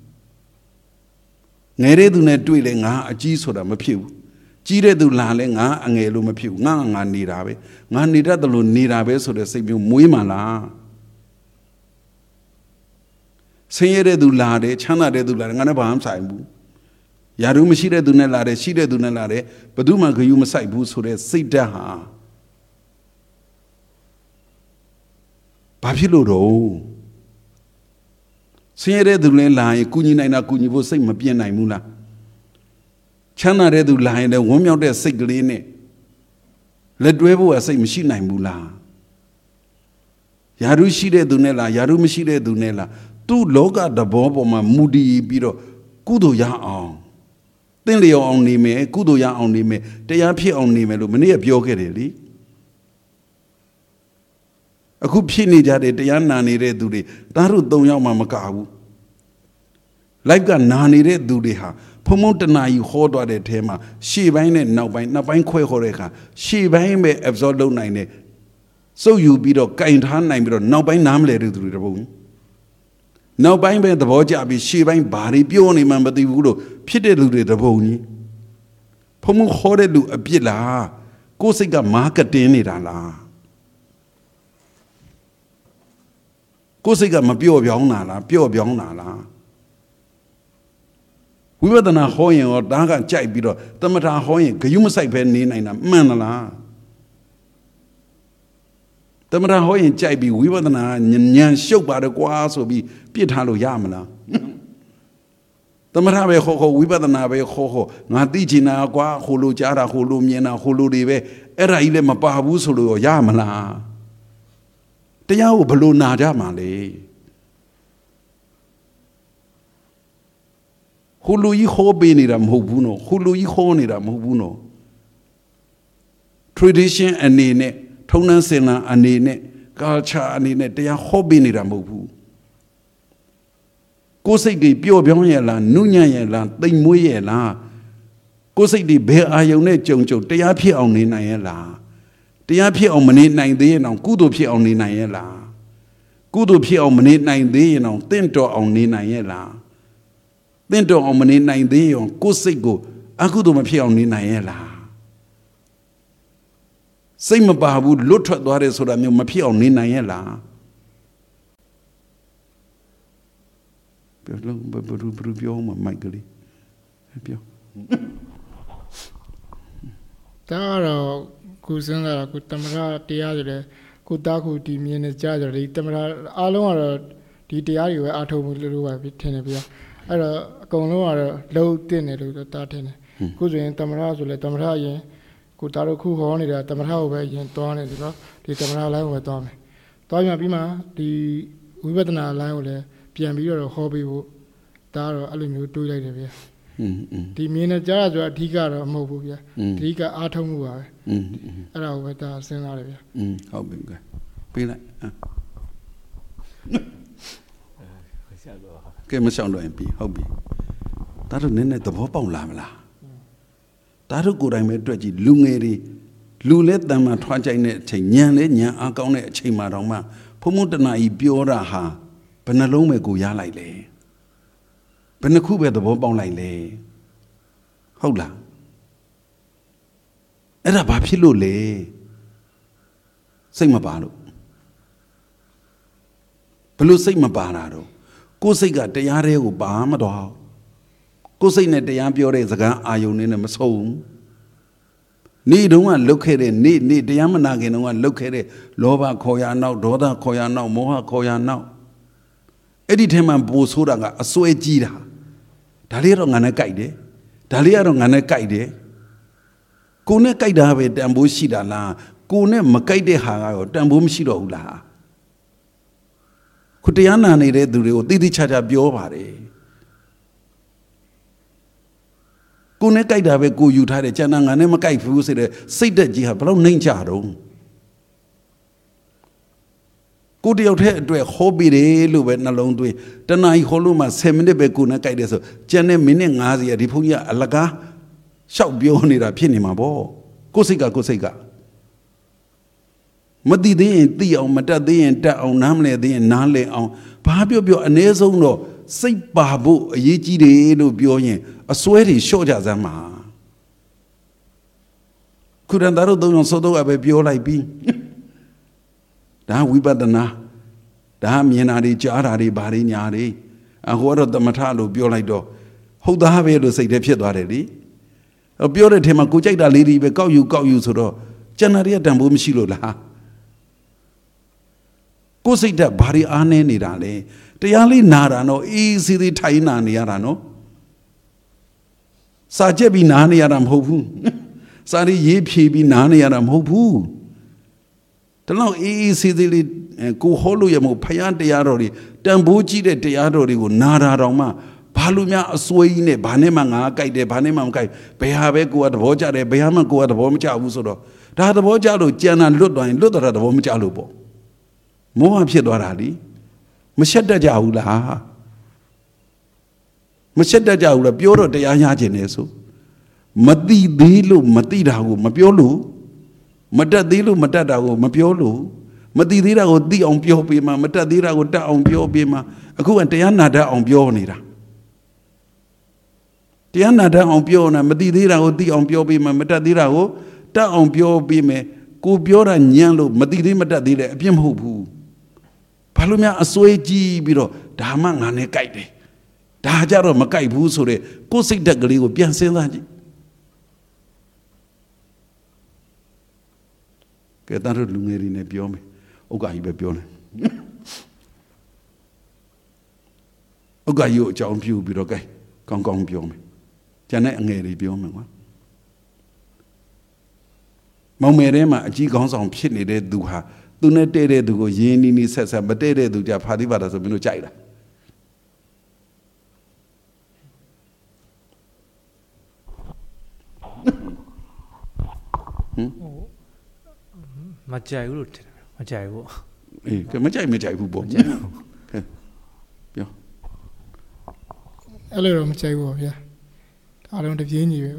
ငယ်တဲ့သူနဲ့တွေ့လဲငါအကြီးဆိုတာမဖြစ်ဘူးကြီးတဲ့သူလာလဲငါအငယ်လို့မဖြစ်ဘူးငါငါနေတာပဲငါနေတတ်တယ်လို့နေတာပဲဆိုတဲ့စိတ်မျိုးမွေးမှလားဆင်းရဲတဲ့သူလာတယ်ချမ်းသာတဲ့သူလာတယ်ငါနဲ့ဘာမှမဆိုင်ဘူးယာရုမရှိတဲ့သူနဲ့လာတယ်ရှိတဲ့သူနဲ့လာတယ်ဘယ်သူမှဂယုမဆိုင်ဘူးဆိုတဲ့စိတ်ဓာတ်ဟာဘာဖြစ်လို့တော့ဆင်းရဲတဲ့သူလည်းလာရင်ကုညီနိုင်တာကုညီဖို့စိတ်မပြင်းနိုင်ဘူးလားချမ်းသာတဲ့သူလာရင်လည်းဝမ်းမြောက်တဲ့စိတ်ကလေးနဲ့လက်တွဲဖို့အစိတ်မရှိနိုင်ဘူးလားယာရုရှိတဲ့သူနဲ့လားယာရုမရှိတဲ့သူနဲ့လားသူ့လောကတဘောပေါ်မှာမူတည်ပြီးတော့ကုသိုလ်ရအောင်သင်လျော်အောင်နေမယ်ကုသိုလ်ရအောင်နေမယ်တရားဖြစ်အောင်နေမယ်လို့မနေ့ကပြောခဲ့တယ်လေအခုဖြစ်နေကြတဲ့တရားနာနေတဲ့သူတွေသားတို့သုံးယောက်မှမကဘူးလိုက်ကနာနေတဲ့သူတွေဟာဖုံဖုံတနာကြီးဟောသွားတဲ့အဲမှာရှေ့ပိုင်းနဲ့နောက်ပိုင်းနှစ်ပိုင်းခွဲဟောတဲ့အခါရှေ့ပိုင်းပဲ absorb လုပ်နိုင်တယ်စုပ်ယူပြီးတော့ကင်ထားနိုင်ပြီးတော့နောက်ပိုင်းနားမလဲတဲ့သူတွေတပုံနောက်ပိုင်းပဲသဘောကျပြီးရှေ့ပိုင်းဘာတွေပြောနေမှမသိဘူးလို့ဖြစ်တဲ့လူတွေတပုံကြီးဖုံဖုံဟောတဲ့လူအပြစ်လားကိုယ်စိတ်ကမာကတင်းနေတာလားကိုယ်စိတ်ကမပြော့ပြောင်းတာလားပြော့ပြောင်းတာလားဝိပဿနာဟောရင်ရောဒါကကြိုက်ပြီးတော့တမထာဟောရင်ဂယုမဆိုင်ပဲနေနိုင်တာမှန်လားတမထာဟောရင်ကြိုက်ပြီးဝိပဿနာဉာဏ်ရှုပ်ပါတယ်ကွာဆိုပြီးပြစ်ထားလို့ရမလားတမထာပဲဟောဟောဝိပဿနာပဲဟောဟောငါသိချင်တာကွာဟိုလိုကြားတာဟိုလိုမြင်တာဟိုလိုတွေပဲအဲ့ဒါကြီးလည်းမပါဘူးဆိုလို့ရမလားတရားကိုဘလို့နာကြမှာလဲဟိုလူကြီးဟောပေးနေတာမဟုတ်ဘူးနော်ဟိုလူကြီးဟောနေတာမဟုတ်ဘူးနော် tradition အနေနဲ့ထုံးတမ်းစင်လာအနေနဲ့ culture အနေနဲ့တရားဟောပေးနေတာမဟုတ်ဘူးကိုယ်စိတ်တွေပျော့ပြောင်းရဲ့လားနုညံ့ရဲ့လားတိမ်မွေးရဲ့လားကိုယ်စိတ်တွေဘယ်အာယုံနဲ့ကြုံကြုံတရားဖြစ်အောင်နေနိုင်ရဲ့လားတရားဖြစ်အောင်မနေနိုင်သေးရင်တော့ကုသိုလ်ဖြစ်အောင်နေနိုင်ရဲ့လားကုသိုလ်ဖြစ်အောင်မနေနိုင်သေးရင်တော့တင့်တော်အောင်နေနိုင်ရဲ့လားတင့်တော်အောင်မနေနိုင်သေးရင်ကိုယ်စိတ်ကိုအကုသိုလ်မဖြစ်အောင်နေနိုင်ရဲ့လားစိတ်မပါဘူးလွတ်ထွက်သွားတယ်ဆိုတာမျိုးမဖြစ်အောင်နေနိုင်ရဲ့လားပြောလို့ဘယ်လိုဘယ်လိုပြောမှမိုက်ကလေးပြောဒါတော့ကိုစဉ်းစားတာကိုတမရတရားဆိုတဲ့ကိုတားကိုဒီမြင်နေကြဆိုဒီတမရအားလုံးကတော့ဒီတရားတွေပဲအားထုတ်မှုလို့ပဲထင်တယ်ဗျာအဲ့တော့အကုန်လုံးကတော့လှုပ်တင်တယ်လို့တားထင်တယ်ခုဆိုရင်တမရဆိုလဲတမရရင်ကိုတားတို့ခုဟောနေတာတမရကိုပဲရင်သွားနေတယ်နော်ဒီတမရလိုင်းကိုပဲသွားမယ်သွားပြန်ပြီးမှဒီဝိပဿနာလိုင်းကိုလည်းပြန်ပြီးတော့ဟောပေးဖို့ဒါကတော့အဲ့လိုမျိုးတွေးလိုက်တယ်ဗျာဒီမြင်နေကြတာဆိုတာအဓိကတော့မဟုတ်ဘူးဗျာအဓိကအားထုတ်မှုပါပဲအဲ့ဒါကိုပဲဒါစဉ်းစားတယ်ဗျာဟုတ်ပြီကဲပြီးလိုက်ကဲမဆောင်တော့ရင်ပြီဟုတ်ပြီဒါတို့နည်းနည်းသဘောပေါက်လာမလားဒါတို့ကိုယ်တိုင်ပဲတွေ့ကြည့်လူငယ်တွေလူလဲတန်မှထွားကြိုက်တဲ့အချိန်ညံလဲညံအားကောင်းတဲ့အချိန်မှာတော့မှဖုံဖုံတနာကြီးပြောတာဟာဘယ်နှလုံးပဲကိုရလိုက်လဲဘယ်နှခုပဲသဘောပေါက်လိုက်လဲဟုတ်လားအဲ့ဒါဘာဖြစ်လို့လဲစိတ်မပါလို့ဘယ်လိုစိတ်မပါတာတော့ကိုယ်စိတ်ကတရားတွေကိုပါမတော့ကိုယ်စိတ်နဲ့တရားပြောတဲ့စကားအာယုန်နဲ့မဆုံးနေ့တုန်းကလုတ်ခဲ့တဲ့နေ့နေ့တရားမနာခင်တုန်းကလုတ်ခဲ့တဲ့လောဘခေါ်ရနောက်ဒေါသခေါ်ရနောက်မောဟခေါ်ရနောက်အဲ့ဒီထဲမှာပိုဆိုးတာကအစွဲကြီးတာဒါလေးကတော့ငါနဲ့ကြိုက်တယ်ဒါလေးကတော့ငါနဲ့ကြိုက်တယ်ကိုနဲ့ကြိုက်တာပဲတန်ဖိုးရှိတာလားကိုနဲ့မကြိုက်တဲ့ဟာကရောတန်ဖိုးမရှိတော့ဘူးလားခုတရားနာနေတဲ့သူတွေကိုတိတိကျကျပြောပါတယ်ကိုနဲ့ကြိုက်တာပဲကိုယူထားတယ်ကျန်တာငါနဲ့မကြိုက်ဘူးဆိုတဲ့စိတ်သက်ကြီးဟာဘယ်လောက်နှိမ့်ချတော့ကိုတယောက်တည်းအတွက်ဟောပြီးတယ်လို့ပဲနှလုံးသွင်းတနားဟောလို့မှဆယ်မိနစ်ပဲကိုနဲ့ကြိုက်တယ်ဆိုကျန်တဲ့မိနစ်၅၀ဒီဘုန်းကြီးကအလကား shout beyond it, a penny my ball. Cosica, Cosica. Madi de the on Mata de and down Namle de and Nale on Pabio and Nezo no, say Babu, a yeji de no bioye, a sweaty shoja zama. Couldn't that do so do a bio like be? Da we better na. Da mianari jarari bari nyari. And what of the matalo bio like do? Hold the have to say the piet already. A bio at him a good jack lady, but go you go you to do. Janaria dambu mishilo la. Go say that bari ane nirale. The only nara no easily taina niarano. Sajebi nani aram hopu. Sari ye pibi nani aram hopu. The long easily go holo yamo payan de yarori. Dambuji de yarori go nara roma. Palumia a swayne banemanga guide banemam guide. Behabe go at Voja de Behama go at Vomicha Usodo. That the Vojalo Jana Ludwine Ludra at Vomichalubo. More Piedoradi. Machetta Jaula. Machetta Jaula, Bureau de Ayageneso. Madi Dilu, Matidahu, Mapiolu. Matadilu, Matadahu, Mapiolu. Madidira would be on Pio Bima, Matadira would die on Pio Bima. A go and Tiana on Pionira. Tiana da on Piona, Madidira would be on Pio Bima, Matadira, da on Pio Bime, go Biora Nyalo, Madidi Matadira, Piam Hopu. Palumia a sweaty biro, Damang and a guide. Dajaro Makai Busure, go sick the Glee with Pian Selaji. Get that lunar in a biome. Oga ibe bione. Oga you John Pew biroke, Gong Gong biome. Janet and Gary biome. Momerema, a G Gons on Pitney de Duha. Do not dare to go Yeni says, but they do their party but as a Bino China. Majai root, Majai wo. Eh, Majai Majai who bought. Yeah. A little Majai wo, yeah. I don't have any.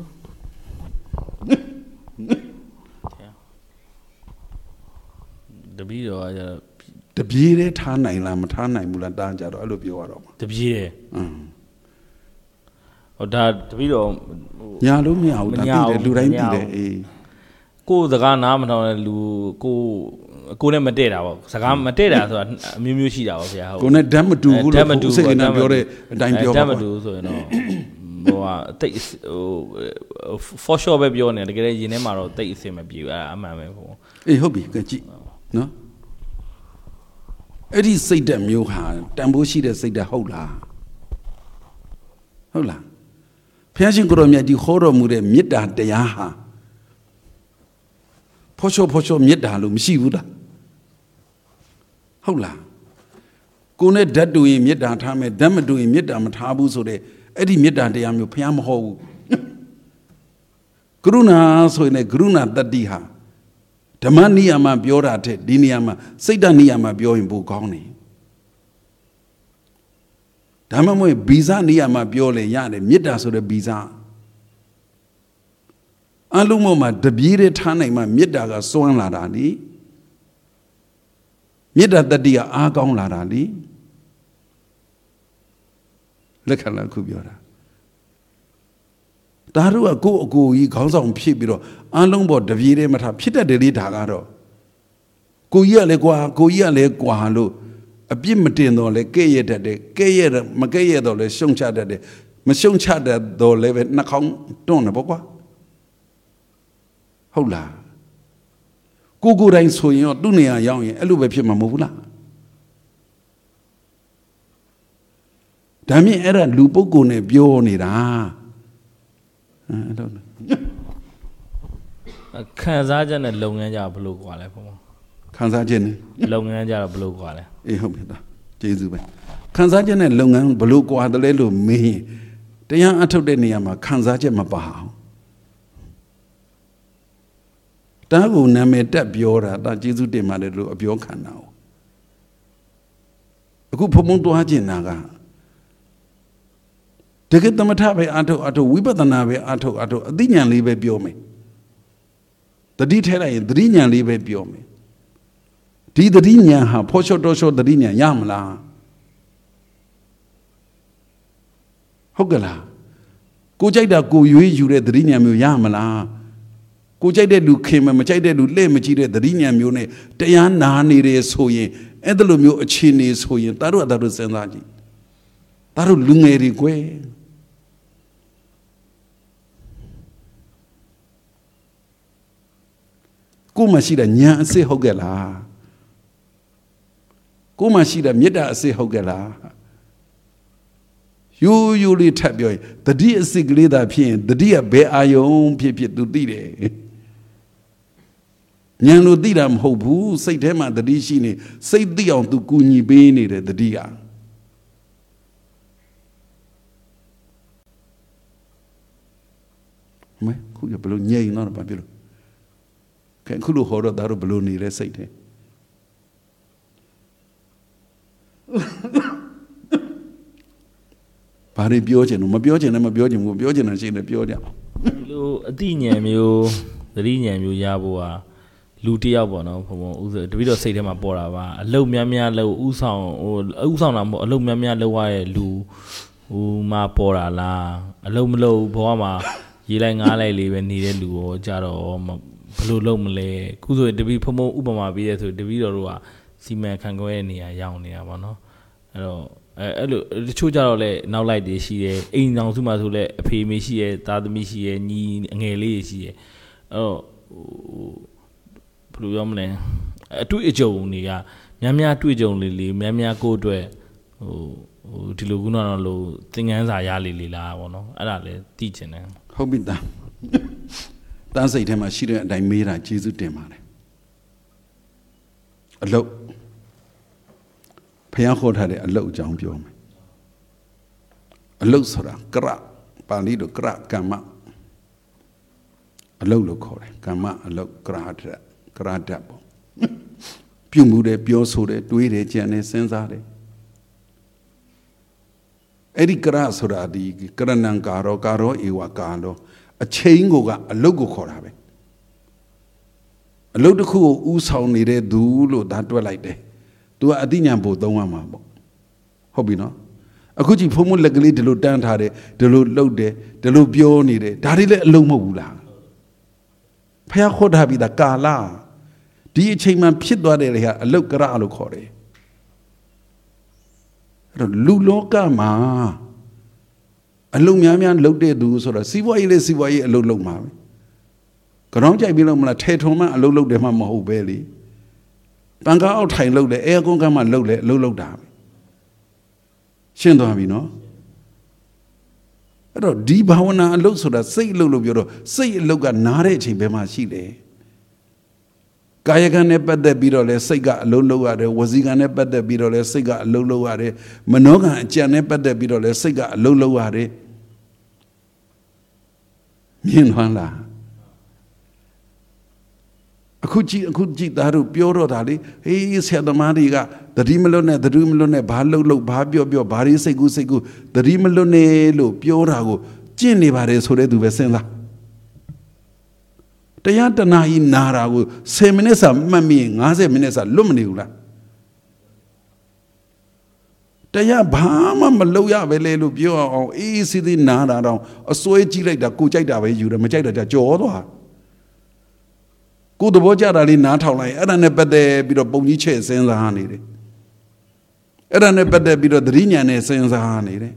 The video, the beer Tana, Lamatana, Muladanja, I love you. The beer. Or that the video. Yalumi out, I do rain. Go the gun arm on Lu go go and Matera. Sagam Matera, so Mimushi out here. Go net damn to damn to say, Damadu, so you know. Take for sure, baby, on the garage in Emaro, take him a view. I'm a hobby, no? It is say damn you have, Dambushi that say the hola. Hola. Piasin Gromia di horror mure mita de yaha. Posho posho mita lum she would. Hola. Gune that doing mita time, damn doing mita matabu so de Eddie mita de amu piam ho. Gruna so in a gruna that diha. Tamaniama biorate, diniama, Sadaniama bio in Bukoni. Tamamo Bizaniama biole yane, midas of the Biza. Alumoma, the beere tanema, midaga soan ladani. Mida the dia argon ladani. Look at la cubiora. Daru go go ye calls on Pibiro, Alumbo, the Vire Mata Pita de Litagaro. Go ye legua, go ye legualo, a bimatino le gay de gay Magaya do le Shuncha de Mashuncha do levet Nakong, don't aboqua. Hola. Go go rain so you dunia young, Elube Pima Mula. Dami era lupo gune bionira. I don't know. Kansajan and Longanja blue quality. Kansajan, Longanja blue quality. I hope that. Jesus. Kansajan and Longan blue quadrelo me. The young Atodeniama, Kansajan Mabaho. Dago name that biora that Jesus demanded of your canal. A good pomondo hajinaga. တကယ်သမထပဲအထုတ်အထုတ်ဝိပဿနာပဲအထုတ်အထုတ်အသိဉာဏ်လေးပဲပြောမယ်တတိထဲလိုက်ရင်တတိဉာဏ်လေးပဲပြောမယ်ဒီတတိဉာဏ်ဟာဖောရှော့တော်ရှော့တတိဉာဏ်ရမလားဟုတ်ကလားကိုကြိုက်တာကိုရွေးယူတဲ့တတိဉာဏ်မျိုးရမလားကိုကြိုက်တဲ့လူခင်မမကြိုက်တဲ့လူလှဲ့မကြည့်တဲ့တတိဉာဏ်မျိုးနဲ့တရားနာနေတယ်ဆိုရင်အဲ့ဒါလိုမျိုးအခြေအနေဆိုရင်တတို့အတတို့စဉ်းစားကြည့်တတို့လူငယ်တွေကွယ်ကိုမရှိတဲ့ဉာဏ်အစစ်ဟုတ်ကဲ့လားကိုမရှိတဲ့မေတ္တာအစစ်ဟုတ်ကဲ့လားယိုးယိုးလေးထပ်ပြောရင်တတိအစစ်ကလေးသာဖြစ်ရင်တတိကဘယ်အာယုံဖြစ်ဖြစ်သူသိတယ်ဉာဏ်လို့သိတာမဟုတ်ဘူးစိတ်ထဲမှာတတိရှိနေစိတ်သိအောင်သူကူညီပေးနေတယ်တတိကမဲခုရဘလို့ညိန်တော့ဘာဖြစ်လို့ခဲခုလိုဟောတော့ဒါတော့ဘလို့နေတဲ့စိတ်ထဲဘာတွေပြောချင်လို့မပြောချင်လည်းမပြောချင်ဘူးပြောချင်တာရှိတယ်ပြောကြဒီလိုအသိဉာဏ်မျိုးသတိဉာဏ်မျိုးရဖို့ဟာလူတယောက်ပေါ့နော်ဘုံဘုံဥစ္စာတပိတော့စိတ်ထဲမှာပေါ်တာပါအလုတ်များများလို့ဥဆောင်ဟိုဥဆောင်တာမဟုတ်အလုတ်များများလောက်ရတဲ့လူဟိုမှာပေါ်တာလားအလုတ်မလို့ဘဝမှာရေးလိုက်ငားလိုက်လေးပဲနေတဲ့လူရောကြတော့ဘယ်လိုလုပ်မလဲခုဆိုရင်တပိဖုံဖုံဥပမာပေးရဲဆိုတပိတော်တို့ကစီမံခန့်ခွဲတဲ့နေရာရောက်နေတာပေါ့နော်အဲ့တော့အဲအဲ့လိုတချို့ကြတော့လေနောက်လိုက်တွေရှိတယ်အိမ်အောင်စုမှဆိုလဲအဖေမေရှိရဲသားသမီးရှိရဲညီအငယ်လေးရှိရဲအဲ့တော့ဟိုဘယ်လိုပြောမလဲအတွေ့အကြုံတွေကများများတွေ့ကြုံလေးလေးများများကိုအတွက်ဟိုဟိုဒီလိုခုနကတော့လို့သင်ခန်းစာရလေးလေးလားပေါ့နော်အဲ့ဒါလည်းသိချင်တယ်ဟုတ်ပြီသားတန်းစိတ်ထဲမှာရှိတဲ့အတိုင်းမေးတာကျေးဇူးတင်ပါတယ်အလုတ်ဖျားခေါ်ထားတဲ့အလုတ်အကြောင်းပြောမယ်အလုတ်ဆိုတာကရပါဠိလိုကရကမ္မအလုတ်လို့ခေါ်တယ်ကမ္မအလုတ်ကရဒတ်ကရဒတ်ပေါ့ပြုမှုတယ်ပြောဆိုတယ်တွေးတယ်ကြံတယ်စဉ်းစားတယ်အဲ့ဒီကရဆိုတာဒီကရဏံကာရောကာရောဧဝကာလောအချိန်ကိုကအလုတ်ကိုခေါ်တာပဲအလုတ်တစ်ခုကိုဥဆောင်နေတဲ့သူလို့ဒါတွက်လိုက်တယ်သူကအသိဉာဏ်ပို့သုံးရမှာပေါ့ဟုတ်ပြီနော်အခုကြည့်ဖုံးမလက်ကလေးဒီလိုတန်းထားတယ်ဒီလိုလှုပ်တယ်ဒီလိုပြောနေတယ်ဒါတွေလည်းအလုံးမဟုတ်ဘူးလားဖះခေါ်ထားပြီးသားကာလဒီအချိန်မှဖြစ်သွားတယ်လေဟာအလုတ်ကရလို့ခေါ်တယ်အဲ့တော့လူလောကမှာအလုတ်များများလှုပ်တဲ့သူဆိုတော့စီးပွားရေးလေးစီးပွားရေးအလုတ်လုပ်မှာပဲကြောင်းကြိုက်ပြီးလို့မလားထဲထုံမှအလုတ်လုပ်တယ်မှမဟုတ်ပဲလေပန်ကားအောက်ထိုင်လှုပ်တယ်အဲကွန်ကမှလှုပ်တယ်အလုတ်လုပ်တာပဲရှင်းသွားပြီနော်အဲ့တော့ဒီဘာဝနာအလုတ်ဆိုတာစိတ်အလုတ်လို့ပြောတော့စိတ်အလုတ်ကနားတဲ့အချိန်ဘယ်မှာရှိတယ်ကာယကံနဲ့ပတ်သက်ပြီးတော့လဲစိတ်ကအလုံးလုံးရတယ်ဝစီကံနဲ့ပတ်သက်ပြီးတော့လဲစိတ်ကအလုံးလုံးရတယ်မနောကံအကြံနဲ့ပတ်သက်ပြီးတော့လဲစိတ်ကအလုံးလုံးရတယ်မြင်သွားလားအခုကြည့်အခုကြည့်သားတို့ပြောတော့တာလေဟေးဆရာသမားတွေကသတိမလွတ်နဲ့သတိမလွတ်နဲ့ဘာလှုပ်လှုပ်ဘာပြောပြောဘာတွေစိတ်ကူးစိတ်ကူးသတိမလွတ်နဲ့လို့ပြောတာကိုကျင့်နေပါတယ်ဆိုတဲ့သူပဲစဉ်းစားတရားတနာကြီးနာတာကိုဆယ်မိနစ်စာမှတ်မိရင်၅၀မိနစ်စာလွတ်မနေဘူးလားတရားဘာမှမလုပ်ရပဲလေလို့ပြောအောင်အေးစီးစီးနာတာတော့အစွဲကြည့်လိုက်တာကိုကြိုက်တာပဲယူတယ်မကြိုက်တာကြကြော်သွားကိုသဘောကျတာလေးနားထောင်လိုက်အဲ့ဒါနဲ့ပတ်သက်ပြီးတော့ပုံကြီးချဲ့စဉ်းစားနေတယ်အဲ့ဒါနဲ့ပတ်သက်ပြီးတော့သတိဉာဏ်နဲ့စဉ်းစားနေတယ်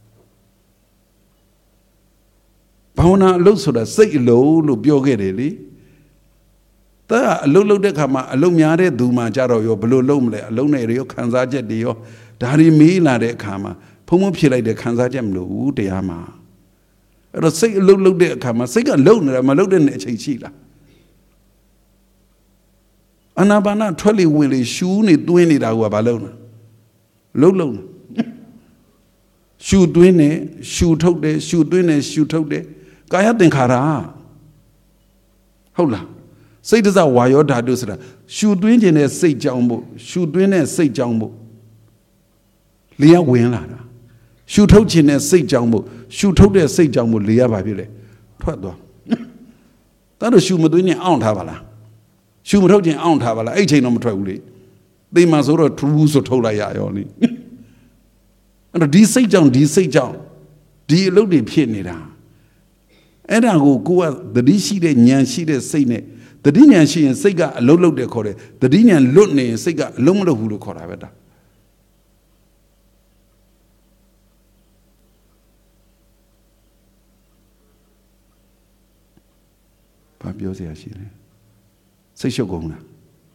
ဘာဝနာအလုပ်ဆိုတာစိတ်အလုံးလို့ပြောခဲ့တယ်လေတာအလုပ်လုပ်တဲ့ခါမှာအလုပ်များတဲ့သူမှကြတော့ရောဘယ်လိုလုပ်မလဲအလုပ်နဲ့ရောခံစားချက်တွေရောဒါတွေမေးလာတဲ့အခါမှာဖုံဖုံဖြေလိုက်တဲ့ခံစားချက်မလို့ဘူးတရားမှာအဲ့တော့စိတ်အလုပ်လုပ်တဲ့အခါမှာစိတ်ကလုံနေတာမလုံတဲ့အချိန်ရှိလားအနာပါနာထွက်လေဝင်လေရှူးနေတွင်းနေတာကဘာလုပ်လဲလှုပ်လှုပ်ရှူတွင်းနေရှူထုတ်တယ်ရှူတွင်းနေရှူထုတ်တယ်ကာယသင်္ခါရဟုတ်လားစိတ်တစဝါယောဓာတုဆိုတာရှူတွင်းခြင်းနဲ့စိတ်ကြောင်းဖို့ရှူတွင်းနဲ့စိတ်ကြောင်းဖို့လျှက်ဝင်လာတာရှုထုတ်ခြင်းနဲ့စိတ်ကြောင့်မို့ရှုထုတ်တဲ့စိတ်ကြောင့်မို့လေရပါဖြစ်လေထွက်သွားဒါတော့ရှုမသွင်းရင်အောင့်ထားပါလားရှုမထုတ်ခြင်းအောင့်ထားပါလားအဲ့ချိန်တော့မထွက်ဘူးလေသိမှဆိုတော့ထူးဆိုထုတ်လိုက်ရရောလေအဲ့တော့ဒီစိတ်ကြောင့်ဒီစိတ်ကြောင့်ဒီအလုပ်တွေဖြစ်နေတာအဲ့ဒါကိုကိုကသတိရှိတဲ့ဉာဏ်ရှိတဲ့စိတ်နဲ့သတိဉာဏ်ရှိရင်စိတ်ကအလုံးလုံးတယ်ခေါ်တယ်သတိဉာဏ်လွတ်နေရင်စိတ်ကအလုံးမလုံးဘူးလို့ခေါ်တာပဲဒါဘာပြောစရာရှိလဲစိတ်ရှုပ်ကုန်လား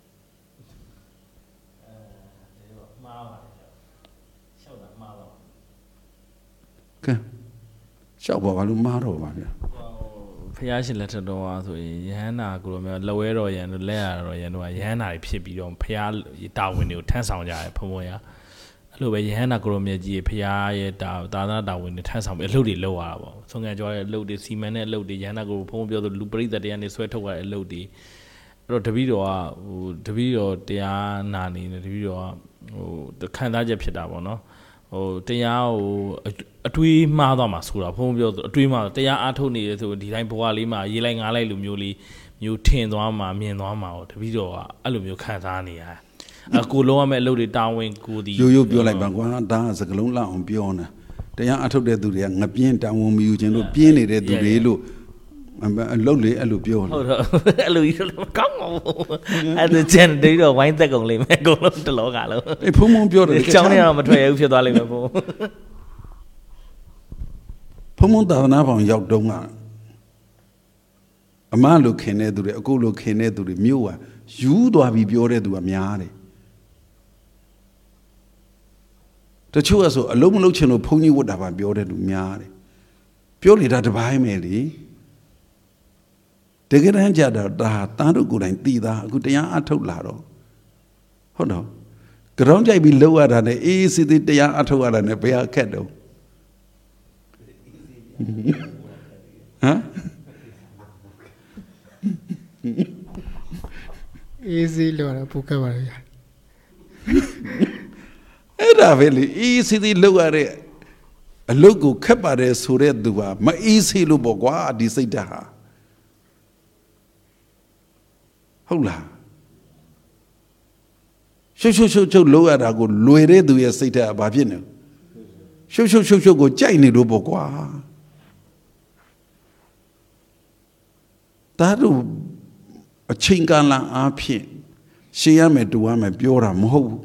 ကဲရှောက်ပါဘာလို့မားတော့ပါဗျာဖျားရှင်လက်ထက်တော့ဆိုရင်ယဟန္တာကိုလိုမျိုးလက်ဝဲတော်ရန်တို့လက်ရတော်ရန်တို့ကယဟန္တာတွေဖြစ်ပြီးတော့ဖျားတာဝန်တွေကိုထမ်းဆောင်ကြတယ်ဖုံဖုံရအဲ့လိုပဲယဟန္တာကိုလိုမျိုးကြီးဖျားရဲ့တာသာသနာတာဝန်တွေထမ်းဆောင်ပြီးအလုပ်တွေလုပ်ရတာပေါ့ဆုံးခံကြတဲ့အလုပ်တွေစီမံတဲ့အလုပ်တွေယဟန္တာကိုဖုံဖုံပြောဆိုလူပရိသတ်တရားတွေဆွဲထုတ်ရတဲ့အလုပ်တွေအဲ့တော့တပည့်တော်ကဟိုတပည့်တော်တရားနာနေတယ်တပည့်တော်ကဟိုခံစားချက်ဖြစ်တာပေါ့နော်ဟိုတရားဟိုအတွေးမှားသွားမှာဆိုတာဖုံးပြောဆိုအတွေးမှားတရားအားထုတ်နေတယ်ဆိုဒီတိုင်းဘဝလေးမှာရေးလိုက်ငားလိုက်လိုမျိုးလေးမျိုးထင်သွားမှာမြင်သွားမှာတပည့်တော်ကအဲ့လိုမျိုးခံစားနေရတယ်အကိုလုံးရမယ့်အလုပ်တွေတာဝန်ကိုဒီရိုးရိုးပြောလိုက်ပါကွာဒါကစကလုံးလောက်အောင်ပြောနေတရားအားထုတ်တဲ့သူတွေကငပြင်းတာဝန်မယူခြင်းလို့ပြင်းနေတဲ့သူတွေလို့အလုပ်လေအဲ့လိုပြောဟုတ်တော့အဲ့လိုကြီးတော့ကောင်းမှာအဲ့ဒါကျန်တေးတော့ဝိုင်းသက်ကုန်လိမ့်မယ်အကုန်လုံးတလောကလုံးအေးဖုံဖုံပြောတယ်အကြောင်းနဲ့တော့မထွက်ရဘူးဖြစ်သွားလိမ့်မယ်ဘုံဖုံဖုံသာသနာပေါင်းရောက်တော့ကအမလိုခင်တဲ့သူတွေအကိုလိုခင်တဲ့သူတွေမြို့ကယူသွားပြီးပြောတဲ့သူကများတယ်တချို့ကဆိုအလုံးမလုံးချင်လို့ဘုန်းကြီးဝတ်တာပါပြောတဲ့သူများတယ်ပြောလေတာတပိုင်းပဲလေတကယ်တမ်းကြတော့ဒါတားတို့ကိုယ်တိုင်တည်တာအခုတရားအထုတ်လာတော့ဟုတ်တော့ကြောင်းကြိုက်ပြီးလှုပ်ရတာနဲ့အေးစစ်စစ်တရားအထုတ်ရတာနဲ့ဘယ်ဟာခက်တော့ဟမ်အေးစီလို့ရပူခက်ပါလေအဲ့ဒါပဲလေအေးစစ်စစ်လှုပ်ရတဲ့အလုပ်ကိုခက်ပါတယ်ဆိုတဲ့သူကမအေးစီလို့ပေါ့ကွာဒီစိတ်ဓာတ်ဟာဟုတ်လားရှုပ်ရှုပ်ရှုပ်ရှုပ်လို့ရတာကိုလွယ်တဲ့သူရဲ့စိတ်ဓာတ်ကဘာဖြစ်နေရှုပ်ရှုပ်ရှုပ်ရှုပ်ကိုကြိုက်နေလို့ပေါ့ကွာဒါတို့အချိန်ကာလအားဖြင့်ရှေ့ရမယ်တူရမယ်ပြောတာမဟုတ်ဘူး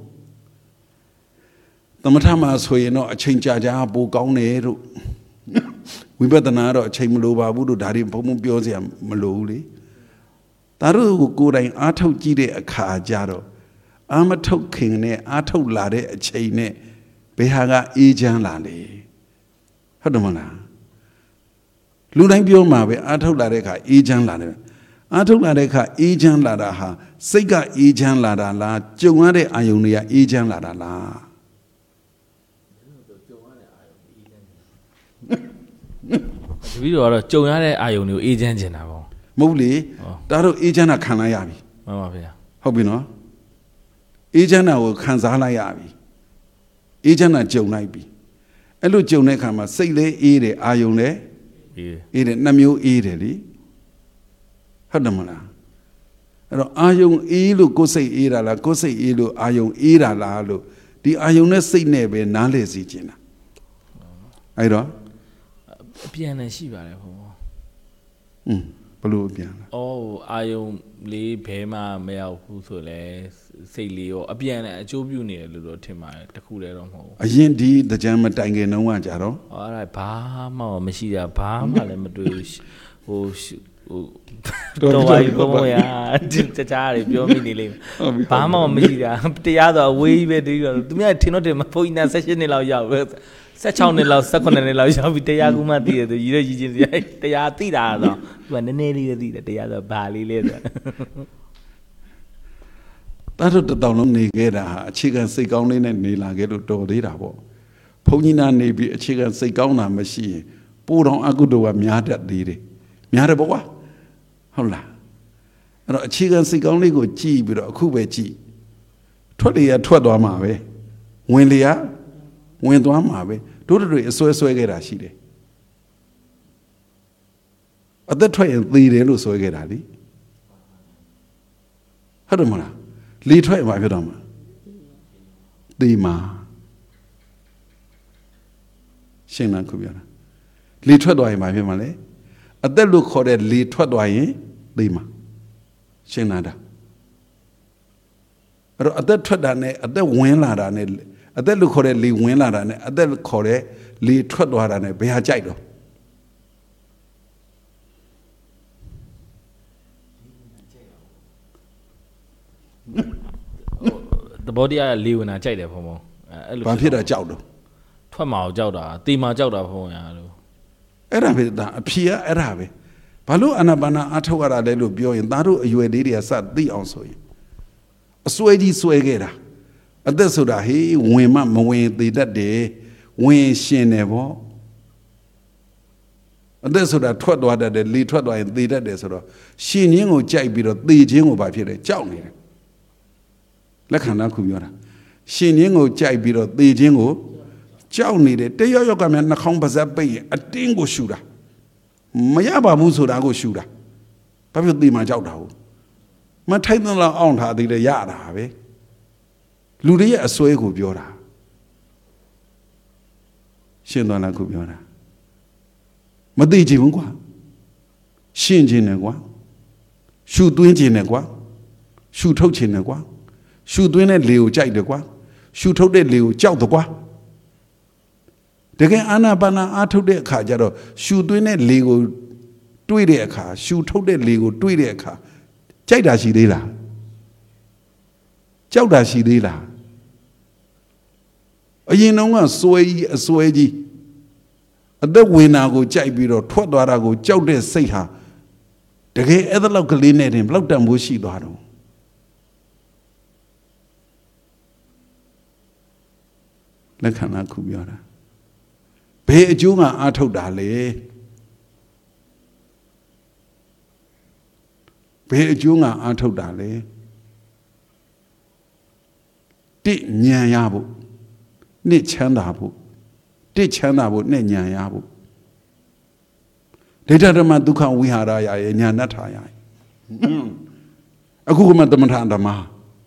သမထမှာဆိုရင်တော့အချိန်ကြာကြာပိုကောင်းတယ်တို့ဝိပဿနာတော့အချိန်မလိုပါဘူးတို့ဒါတွေဘုံဘုံပြောစရာမလိုဘူးလေဒါတို့ကိုကိုယ်တိုင်အားထုတ်ကြည့်တဲ့အခါကျတော့အာမထုတ်ခင်နဲ့အားထုတ်လာတဲ့အချိန်နဲ့ဘယ်ဟာကအေးချမ်းလာလဲဟုတ်တယ်မလားလူတိုင်းပြောမှာပဲအားထုတ်လာတဲ့အခါအေးချမ်းလာတယ်အားထုတ်လာတဲ့အခါအေးချမ်းလာတာဟာစိတ်ကအေးချမ်းလာတာလားကြုံရတဲ့အာယုန်တွေကအေးချမ်းလာတာလားတပည့်တော်ကတော့ကြုံရတဲ့အာယုန်တွေကိုအေးချမ်းကျင်တာပေါ့မဟုတ်လေဒါတို့အေးချမ်းတာခံလိုက်ရပြီမှန်ပါဗျာဟုတ်ပြီနော်အေးချမ်းတာကိုခံစားလိုက်ရပြီအေးချမ်းတာကြုံလိုက်ပြီအဲ့လိုကြုံတဲ့အခါမှာစိတ်လည်းအေးတယ်အာယုန်လည်းအေးအေးတယ်နှမျိုးအေးတယ်လေဟုတ်တယ်မလားအဲ့တော့အာယုန်အေးလို့ကိုယ်စိတ်အေးတာလားကိုယ်စိတ်အေးလို့အာယုန်အေးတာလားလို့ဒီအာယုန်နဲ့စိတ်နဲ့ပဲနားလည်စီခြင်းတာအဲ့တော့အပြန်နဲ့ရှိပါတယ်ဘုံอืมဘလို့အပြန်လဲအော်အာယုံလေးဘဲမှမရောက်ဘူးဆိုလဲစိတ်လေးရောအပြန်နဲ့အကျိုးပြုနေတယ်လို့တော့ထင်ပါတယ်တခုတည်းတော့မဟုတ်ဘူးအရင်ဒီတကြံမတိုင်ခင်တုန်းကကြတော့ဟောအဲ့ဒါဘာမှမရှိတာဘာမှလည်းမတွေ့ဘူးဟိုဟိုတော့ဘာဘုံရတခြားတွေပြောမိနေလိမ့်မယ်ဘာမှမရှိတာတရားတော့အဝေးကြီးပဲတည်းတော့သူများထင်တော့တယ်မဘုန်းကြီးနာ၁၈နှစ်လောက်ရောက်ပဲ၁၆နှစ်လောက်၁၈နှစ်လောက်ရောက်ပြီတရားကူမှသိတယ်သူရည်ရည်ချင်းတရားသိတာတော့သူကနည်းနည်းလေးသိတယ်တရားဆိုဘာလေးလဲဆိုတာတို့တောင်လုံးနေခဲ့တာဟာအခြေခံစိတ်ကောင်းလေးနဲ့နေလာခဲ့လို့တော်သေးတာပေါ့ဘုန်းကြီးနာနေပြီးအခြေခံစိတ်ကောင်းတာမရှိရင်ပိုးတော်အကုသိုလ်ကများတတ်သေးတယ်များတယ်ပေါ့ကွာဟုတ်လားအဲ့တော့အခြေခံစိတ်ကောင်းလေးကိုကြည့်ပြီးတော့အခုပဲကြည့်ထွက်လေရထွက်သွားမှာပဲဝင်လေရဝင်သွားမှာပဲတို့တွေအစွဲဆွဲခဲ့တာရှိတယ်အသက်ထွက်ရင်သေတယ်လို့ဆွဲခဲ့တာလေဟုတ်တယ်မလားလေထွက်ရင်ဘာဖြစ်တော့မှာသေမှာရှင်းလားခုပြောတာလေထွက်သွားရင်ဘာဖြစ်မှာလဲအသက်လို့ခေါ်တဲ့လေထွက်သွားရင်သေမှာရှင်းလားဒါအဲ့တော့အသက်ထွက်တာနဲ့အသက်ဝင်လာတာနဲ့အသက်လို့ခေါ်တဲ့လေဝင်လာတာနဲ့အသက်ခေါ်တဲ့လေထွက်သွားတာနဲ့ဘယ်ဟာကြိုက်တော့တဘောတရားလေဝင်တာကြိုက်တယ်ဖုံဖုံအဲ့လိုဘာဖြစ်တာကြောက်တော့ထွက်မှာကြောက်တာတေမှာကြောက်တာဖုံရလို့အဲ့ဒါပဲဒါအဖြေကအဲ့ဒါပဲဘာလို့အာနာပါနာအထောက်ရတာလဲလို့ပြောရင်သားတို့အရွယ်လေးတွေကစသိအောင်ဆိုရင်အစွဲကြီးစွဲခဲ့တာအသက်ဆိုတာဟေးဝင်မမဝင်သေးတတ်တယ်ဝင်ရှင်တယ်ဗောအသက်ဆိုတာထွက်သွားတတ်တယ်လေထွက်သွားရင်သေတတ်တယ်ဆိုတော့ရှင်ခြင်းကိုကြိုက်ပြီးတော့သေခြင်းကိုဘာဖြစ်လဲကြောက်နေတယ်လက်ခံတာခုပြောတာရှင်ခြင်းကိုကြိုက်ပြီးတော့သေခြင်းကိုကြောက်နေတယ်တယောက်ယောက်ကမှနှာခေါင်းပါးစပ်ပိတ်ရင်အတင်းကိုရှူတာမရပါဘူးဆိုတာကိုရှူတာဘာဖြစ်သေမှကြောက်တာဟုတ်မထိုက်သလောက်အောင်ထားသေးတယ်ရတာပဲလူတွေရဲ့အစွဲကိုပြောတာရှင်းသွားလားခုပြောတာမသိကြဘူးကွာရှင်းခြင်းနဲ့ကွာရှူသွင်းခြင်းနဲ့ကွာရှူထုတ်ခြင်းနဲ့ကွာရှူသွင်းတဲ့လေကိုကြိုက်တယ်ကွာရှူထုတ်တဲ့လေကိုကြောက်တယ်ကွာတကယ်အာနာပါနာအားထုတ်တဲ့အခါကျတော့ရှူသွင်းတဲ့လေကိုတွေးတဲ့အခါရှူထုတ်တဲ့လေကိုတွေးတဲ့အခါကြိုက်တာရှိသေးလားကြောက်တာရှိသေးလားအရင်တော့ကစွဲကြီးအစွဲကြီးအသက်ဝင်တာကိုကြိုက်ပြီးတော့ထွက်သွားတာကိုကြောက်တဲ့စိတ်ဟာတကယ်အဲ့ဒါလောက်ကလေးနဲ့တင်ဘလောက်တန်ဖိုးရှိသွားတော့လက်ခံတာခုပြောတာဘယ်အကျိုးကအားထုတ်တာလဲဘယ်အကျိုးကအားထုတ်တာလဲတိဉာဏ်ရဖို့နှစ်ချမ်းသာဖို့တိချမ်းသာဖို့နဲ့ဉာဏ်ရဖို့ဒိဋ္ဌဓမ္မဒုက္ခဝိဟာရရရဲ့ဉာဏ်နဲ့ထားရရဲ့အခုကမှသမထဓမ္မ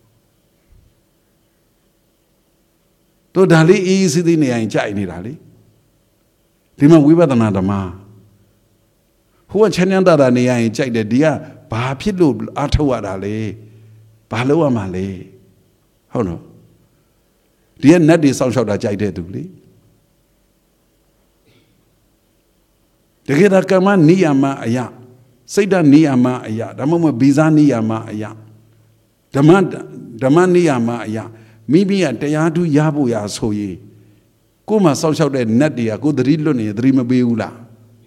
တို့ဒါလေးအေးအေးဆေးဆေးနေရင်ကြိုက်နေတာလေဒီမှာဝိပဿနာဓမ္မဟိုကချမ်းသာတာနေရင်ကြိုက်တယ်ဒီကဘာဖြစ်လို့အားထုတ်ရတာလဲဘာလုပ်ရမှာလဲဟုတ်နော်ဒီကနတ်တွေစောင့်ရှောက်တာကြိုက်တဲ့သူလေတကယ်တော့ကမ္မနိယာမအယစိတ်ဓာတ်နိယာမအယဒါမှမဟုတ်ဗီဇာနိယာမအယဓမ္မဓမ္မနိယာမအယမိမိကတရားထူးရဖို့ရဆိုရင်ကိုယ်မှာစောင့်ရှောက်တဲ့နတ်တွေကကိုယ်သတိလွတ်နေသတိမပေးဘူးလား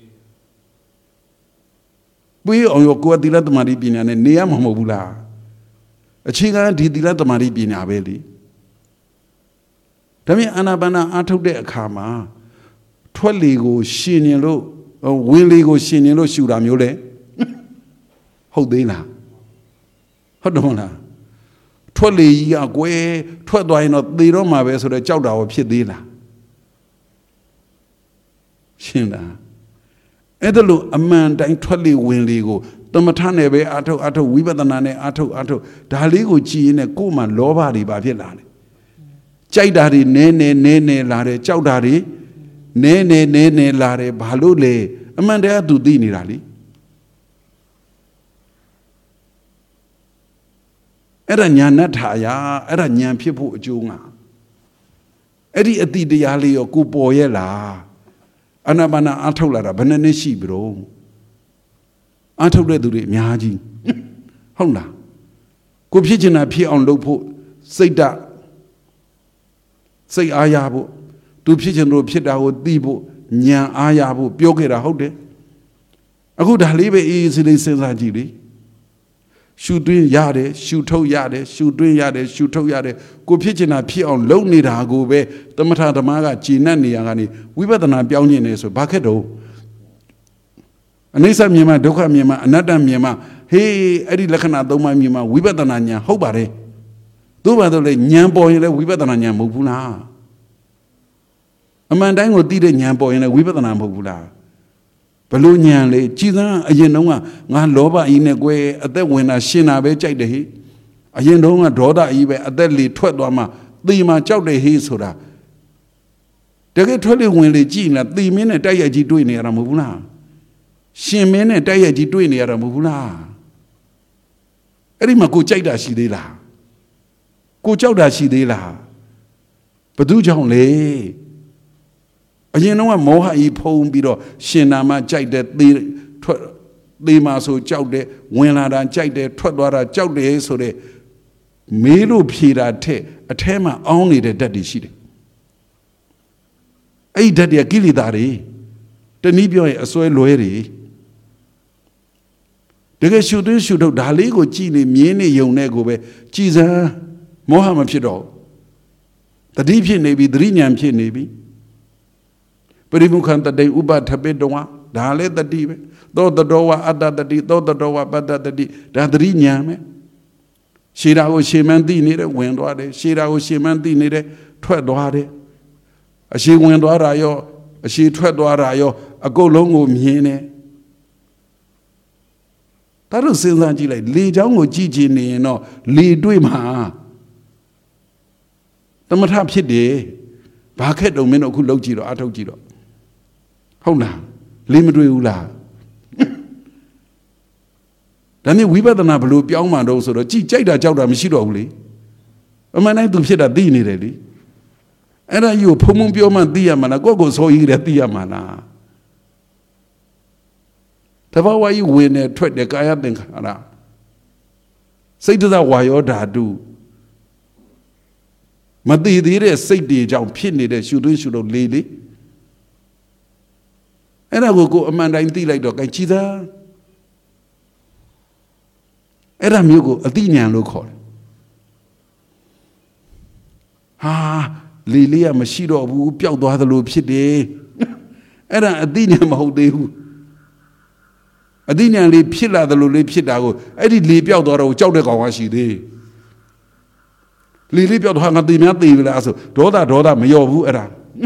ပြီးအောင်ရောကိုယ်သီလသမารိပညာနဲ့နေရမှာမဟုတ်ဘူးလားအခြေခံဒီသီလသမารိပညာပဲလေဒါမြင်အာနာပါနာအားထုတ်တဲ့အခါမှာထွက်လေကိုရှင်ရင်လို့ဝင်လေကိုရှင်ရင်လို့ရှူတာမျိုးလေဟုတ်သေးလားဟုတ်တယ်မလားထွက်လေကြီးကကွယ်ထွက်သွားရင်တော့သေတော့မှာပဲဆိုတော့ကြောက်တာရောဖြစ်သေးလားရှင်းလားအဲ့ဒါလို့အမှန်တိုင်းထွက်လေဝင်လေကိုသမထနဲ့ပဲအာထုတ်အာထုတ်ဝိပဿနာနဲ့အာထုတ်အာထုတ်ဒါလေးကိုကြည်ရင်ကိုယ်မှလောဘတွေပါဖြစ်လာတယ်ကြိုက်တာတွေနဲနဲနဲနဲလာတယ်ကြောက်တာတွေနဲနဲနဲနဲလာတယ်ဘာလို့လဲအမှန်တရားသူသိနေတာလေအဲ့ဒါညာဏထာယအဲ့ဒါညာဖြစ်ဖို့အကျိုးငါအဲ့ဒီအတိတရားလေးရောကိုပေါ်ရဲ့လားအာနာပါနာအားထုတ်လာတာဘယ်နှစ်နှစ်ရှိပြီတော့အားထုတ်တဲ့သူတွေအများကြီးဟုတ်လားကိုဖြစ်ချင်တာဖြစ်အောင်လုပ်ဖို့စိတ်ဓာတ်စိတ်အားရဖို့သူဖြစ်ချင်လို့ဖြစ်တာကိုသိဖို့ဉာဏ်အားရဖို့ပြောခဲ့တာဟုတ်တယ်အခုဒါလေးပဲအေးအေးဆေးဆေးစဉ်းစားကြည့်လေရှူသွင်းရတယ်ရှူထုတ်ရတယ်ရှူသွင်းရတယ်ရှူထုတ်ရတယ်ကိုဖြစ်ချင်တာဖြစ်အောင်လုပ်နေတာကိုပဲသမထဓမ္မကကြည်နပ်နေရကနေဝိပဿနာပြောင်းကျင်နေဆိုဘာခက်တော့အနိစ္စမြင်မှဒုက္ခမြင်မှအနတ္တမြင်မှဟေးအဲ့ဒီလက္ခဏာသုံးပါးမြင်မှဝိပဿနာဉာဏ်ဟုတ်ပါတယ်သို့ပါတော့လေဉာဏ်ပေါ်ရင်လည်းဝိပဿနာဉာဏ်မဟုတ်ဘူးလားအမှန်တိုင်းကိုသိတဲ့ဉာဏ်ပေါ်ရင်လည်းဝိပဿနာမဟုတ်ဘူးလားဘလို့ဉာဏ်လေကြည်စမ်းအရင်တုန်းကငါလောဘကြီးနဲ့ကွယ်အသက်ဝင်တာရှင်တာပဲကြိုက်တယ်ဟိအရင်တုန်းကဒေါသကြီးပဲအသက်လေထွက်သွားမှသေမှကြောက်တယ်ဟိဆိုတာတကယ်ထွက်လေဝင်လေကြည်နေသေမင်းနဲ့တိုက်ရိုက်ကြီးတွေ့နေရတာမဟုတ်ဘူးလားရှင်မင်းနဲ့တိုက်ရိုက်ကြီးတွေ့နေရတာမဟုတ်ဘူးလားအဲ့ဒီမှာကိုကြိုက်တာရှိသေးလားကိုကြောက်တာရှိသေးလားဘသူကြောင့်လဲအရင်တော့မောဟကြီးဖုံးပြီးတော့ရှင်နာမကြိုက်တဲ့သေထွက်သေမှာဆိုကြောက်တယ်ဝင်လာတာကြိုက်တယ်ထွက်သွားတာကြောက်တယ်ဆိုတဲ့မေးလို့ဖြေတာထက်အထဲမှာအောင်းနေတဲ့ဓာတ်တွေရှိတယ်အဲ့ဒီဓာတ်တွေကကိလေသာတွေတနည်းပြောရင်အစွဲလွဲတွေတကယ်ရှုသွင်းရှုထုတ်ဒါလေးကိုကြည်နေမြင်နေယုံနေကိုပဲကြည်စမ်းမောဟမဖြစ်တော့တတိဖြစ်နေပြီသတိဉာဏ်ဖြစ်နေပြီပရိမုခန္တတေဥပထပိတောဝဒါလည်းတတိပဲသောတတော်ဝအတ္တတတိသောတတော်ဝပတ္တတတိဒါသတိဉာဏ်ပဲရှေးတာကိုရှေးမှန်းသိနေတယ်ဝင်သွားတယ်ရှေးတာကိုရှေးမှန်းသိနေတယ်ထွက်သွားတယ်အရှေးဝင်သွားတာရောအရှေးထွက်သွားတာရောအကုန်လုံးကိုမြင်တယ်ဒါတို့စဉ်းစားကြည့်လိုက်လေချောင်းကိုကြည့်ကြည့်နေရင်တော့လေတွေ့မှာတမထဖြစ်တယ်ဘာခက်တုံမင်းတို့အခုလှုပ်ကြည့်တော့အထုတ်ကြည့်တော့ဟုတ်လားလေမတွေ့ဘူးလားဒါနဲ့ဝိပဿနာဘလို့ပြောင်းမှတော့ဆိုတော့ကြည်ကြိုက်တာကြောက်တာမရှိတော့ဘူးလေအမှန်တိုင်းသူဖြစ်တာသိနေတယ်လေအဲ့ဒါယူဖုံဖုံပြောမှသိရမှာလားကိုယ့်ကိုယ်ဆိုရည်တယ်သိရမှာလားတဘာဝကြီးဝင်နေထွက်တယ်ကာယသင်္ခါရစိတ်တဝါယောဓာတုမသိသေးတဲ့စိတ်တွေကြောင့်ဖြစ်နေတဲ့ရှုသွင်းရှုလို့လေလေအဲ့ဒါကိုကိုအမှန်တိုင်းသိလိုက်တော့ကြိုက်ကြည်သာအဲ့ဒါမျိုးကိုအသိဉာဏ်လို့ခေါ်တယ်ဟာလေလေးကမရှိတော့ဘူးပျောက်သွားသလိုဖြစ်တယ်အဲ့ဒါအသိဉာဏ်မဟုတ်သေးဘူးအသိဉာဏ်လေးဖြစ်လာသလိုလေးဖြစ်တာကိုအဲ့ဒီလေပျောက်သွားတော့ကြောက်တဲ့ကောင်ကရှိသေးလေလေးပျောက်သွားငါသိများသိပြီလားဆိုဒေါသဒေါသမလျော့ဘူးအဲ့ဒါ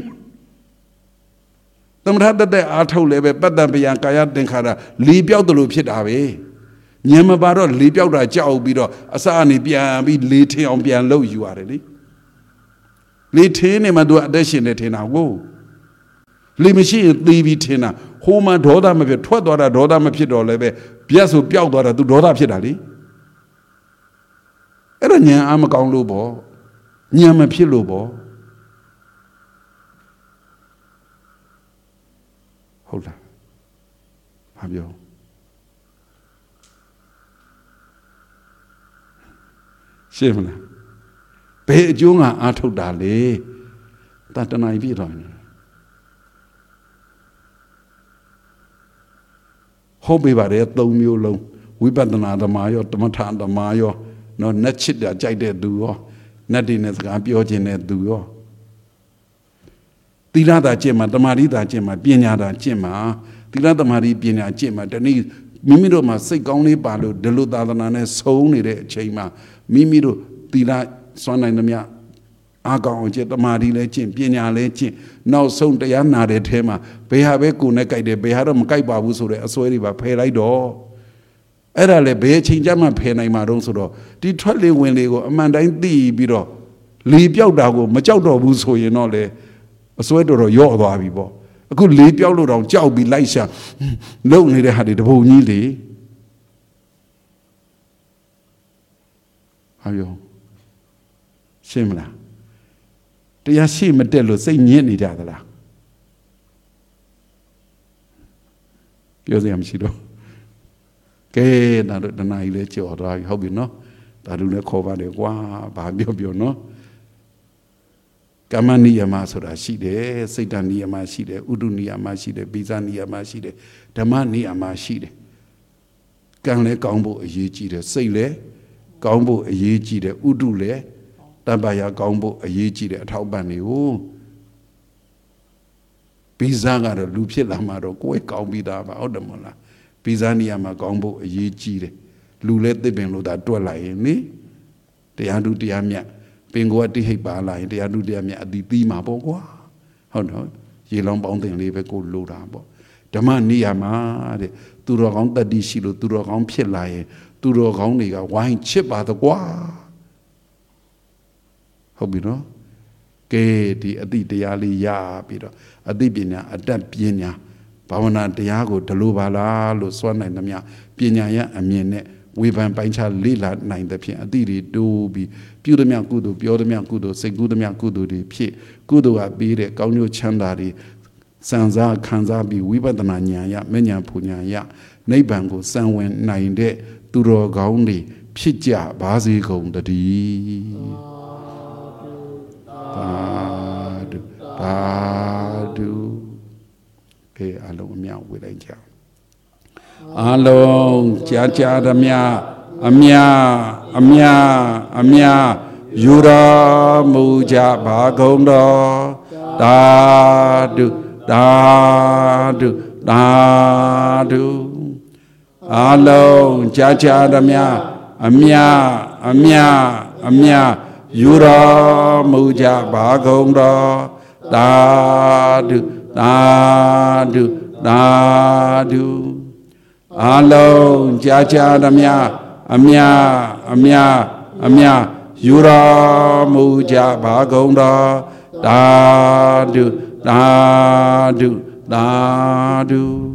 သမထတတဲ့အားထုတ်လည်းပဲပတ္တပယံကာယသင်္ခါရလေပျောက်သလိုဖြစ်တာပဲဉာဏ်မပါတော့လေပျောက်တာကြောက်ပြီးတော့အစအနေပြန်ပြီးလေထင်အောင်ပြန်လှုပ်ယူရတယ်လေလေထင်းနေမှသူအသက်ရှင်နေထင်တာကိုလေမရှိရင်သိပြီးထင်တာဟိုမှာဒေါသမဖြစ်ထွက်သွားတာဒေါသမဖြစ်တော့လည်းပဲပြတ်ဆိုပျောက်သွားတာသူဒေါသဖြစ်တာလေအဲ့ဒါဉာဏ်အားမကောင်းလို့ပေါ့ဉာဏ်မဖြစ်လို့ပေါ့ဟုတ်လားဘာပြောရှင်းမလားဘယ်အကျိုးငါအားထုတ်တာလဲတတနာပြည့်တော်နေဟုတ်ပြီပါတယ်သုံးမျိုးလုံးဝိပဿနာဓမ္မရောတမထဓမ္မရောနော်နတ်ချစ်တာကြိုက်တဲ့သူရောနတ်တွေနဲ့စကားပြောခြင်းတဲ့သူရောသီလသာကျင့်မှာတမာတိသာကျင့်မှာပညာသာကျင့်မှာသီလတမာတိပညာကျင့်မှာတနည်းမိမိတို့မှာစိတ်ကောင်းလေးပါလို့ဒီလိုသာသနာနဲ့ဆုံးနေတဲ့အချိန်မှာမိမိတို့သီလစွမ်းနိုင်သမျှအာကောင်းအောင်ကျင့်တမာတိလည်းကျင့်ပညာလည်းကျင့်နောက်ဆုံးတရားနာတဲ့ထဲမှာဘယ်ဟာပဲကိုယ်နဲ့ကြိုက်တယ်ဘယ်ဟာတော့မကြိုက်ပါဘူးဆိုတဲ့အစွဲတွေပါဖယ်လိုက်တော့အဲ့ဒါလည်းဘယ်အချိန်ကျမှဖယ်နိုင်မှာတော့ဆိုတော့ဒီထွက်လေဝင်လေကိုအမှန်တိုင်းသိပြီးတော့လေပြောက်တာကိုမကြောက်တော့ဘူးဆိုရင်တော့လေအစွဲတော်တော်ရော့သွားပြီပေါ့အခုလေပြောက်လို့တော့ကြောက်ပြီးလိုက်ရှာလုံနေတဲ့ဟာတွေတပုံကြီးလေဟာပြောရှင်းမလားတရားရှိမတက်လို့စိတ်ညစ်နေကြသလားပြောစရာမရှိတော့ကဲဒါတို့တနာကြီးလဲကြော်သွားပြီဟုတ်ပြီနော်ဒါတို့လည်းခေါ်ပါတယ်ကွာဘာပြောပြောနော်ကမ္မနိယမဆိုတာရှိတယ်စိတ်တနိယမရှိတယ်ဥဒုနိယမရှိတယ်ပိဇာနိယမရှိတယ်ဓမ္မနိယမရှိတယ်ကံလည်းကောင်းဖို့အရေးကြီးတယ်စိတ်လည်းကောင်းဖို့အရေးကြီးတယ်ဥဒုလည်းတပ္ပယကောင်းဖို့အရေးကြီးတယ်အထောက်ပံ့နေကိုပိဇာကတော့လူဖြစ်လာမှတော့ကိုယ်ကောင်းပြီးသားပါဟုတ်တယ်မဟုတ်လားပိဇာနိယမကောင်းဖို့အရေးကြီးတယ်လူလည်းသစ်ပင်လို့သာတွက်လိုက်ရင်နိတရားသူတရားမြတ်ပင်ကိုကတိဟိတ်ပါလာရင်တရားသူတရားမြတ်အတိသီးမှာပေါ့ကွာဟုတ်နော်ရေလောင်းပေါင်းတင်လေးပဲကိုလိုတာပေါ့ဓမ္မနိယာမတဲ့သူတော်ကောင်းတတ္တိရှိလို့သူတော်ကောင်းဖြစ်လာရင်သူတော်ကောင်းတွေကဝိုင်းချစ်ပါတော့ကွာဟုတ်ပြီနော်ကဲဒီအတိတရားလေးရပြီးတော့အတိပညာအတတ်ပညာဘာဝနာတရားကိုဒလိုပါလားလို့စွမ်းနိုင်သမျှပညာရအမြင်နဲ့ဝေဖန်ပိုင်းခြားလေ့လာနိုင်တဲ့ဖြင့်အတိတွေတိုးပြီးပြုသမျှကုသိုလ်ပြောသမျှကုသိုလ်စိတ်ကူးသမျှကုသိုလ်တွေဖြစ်ကုသိုလ်ကပြီးတဲ့ကောင်းကျိုးချမ်းသာတွေစံစားခံစားပြီးဝိပဿနာဉာဏ်ရမဉဏ်ဖူဉာဏ်ရနိဗ္ဗာန်ကိုစံဝင်နိုင်တဲ့သူတော်ကောင်းတွေဖြစ်ကြပါစေကုန်တည်းသာဓုသာဓုကဲအလုံးအမြဝေလိုက်ကြအလုံးကြာကြာသမျှအမြအမြအမြယူတော်မူကြပါကုန်တော်သာဓုသာဓုသာဓုအလုံးကြာကြာသမျှအမြအမြအမြယူတော်မူကြပါကုန်တော်သာဓုသာဓုသာဓုအလုံးကြာကြာသမျှအမြအမြအမြယူတော်မူကြပါကုန်တော်သာဓုသာဓုသာဓု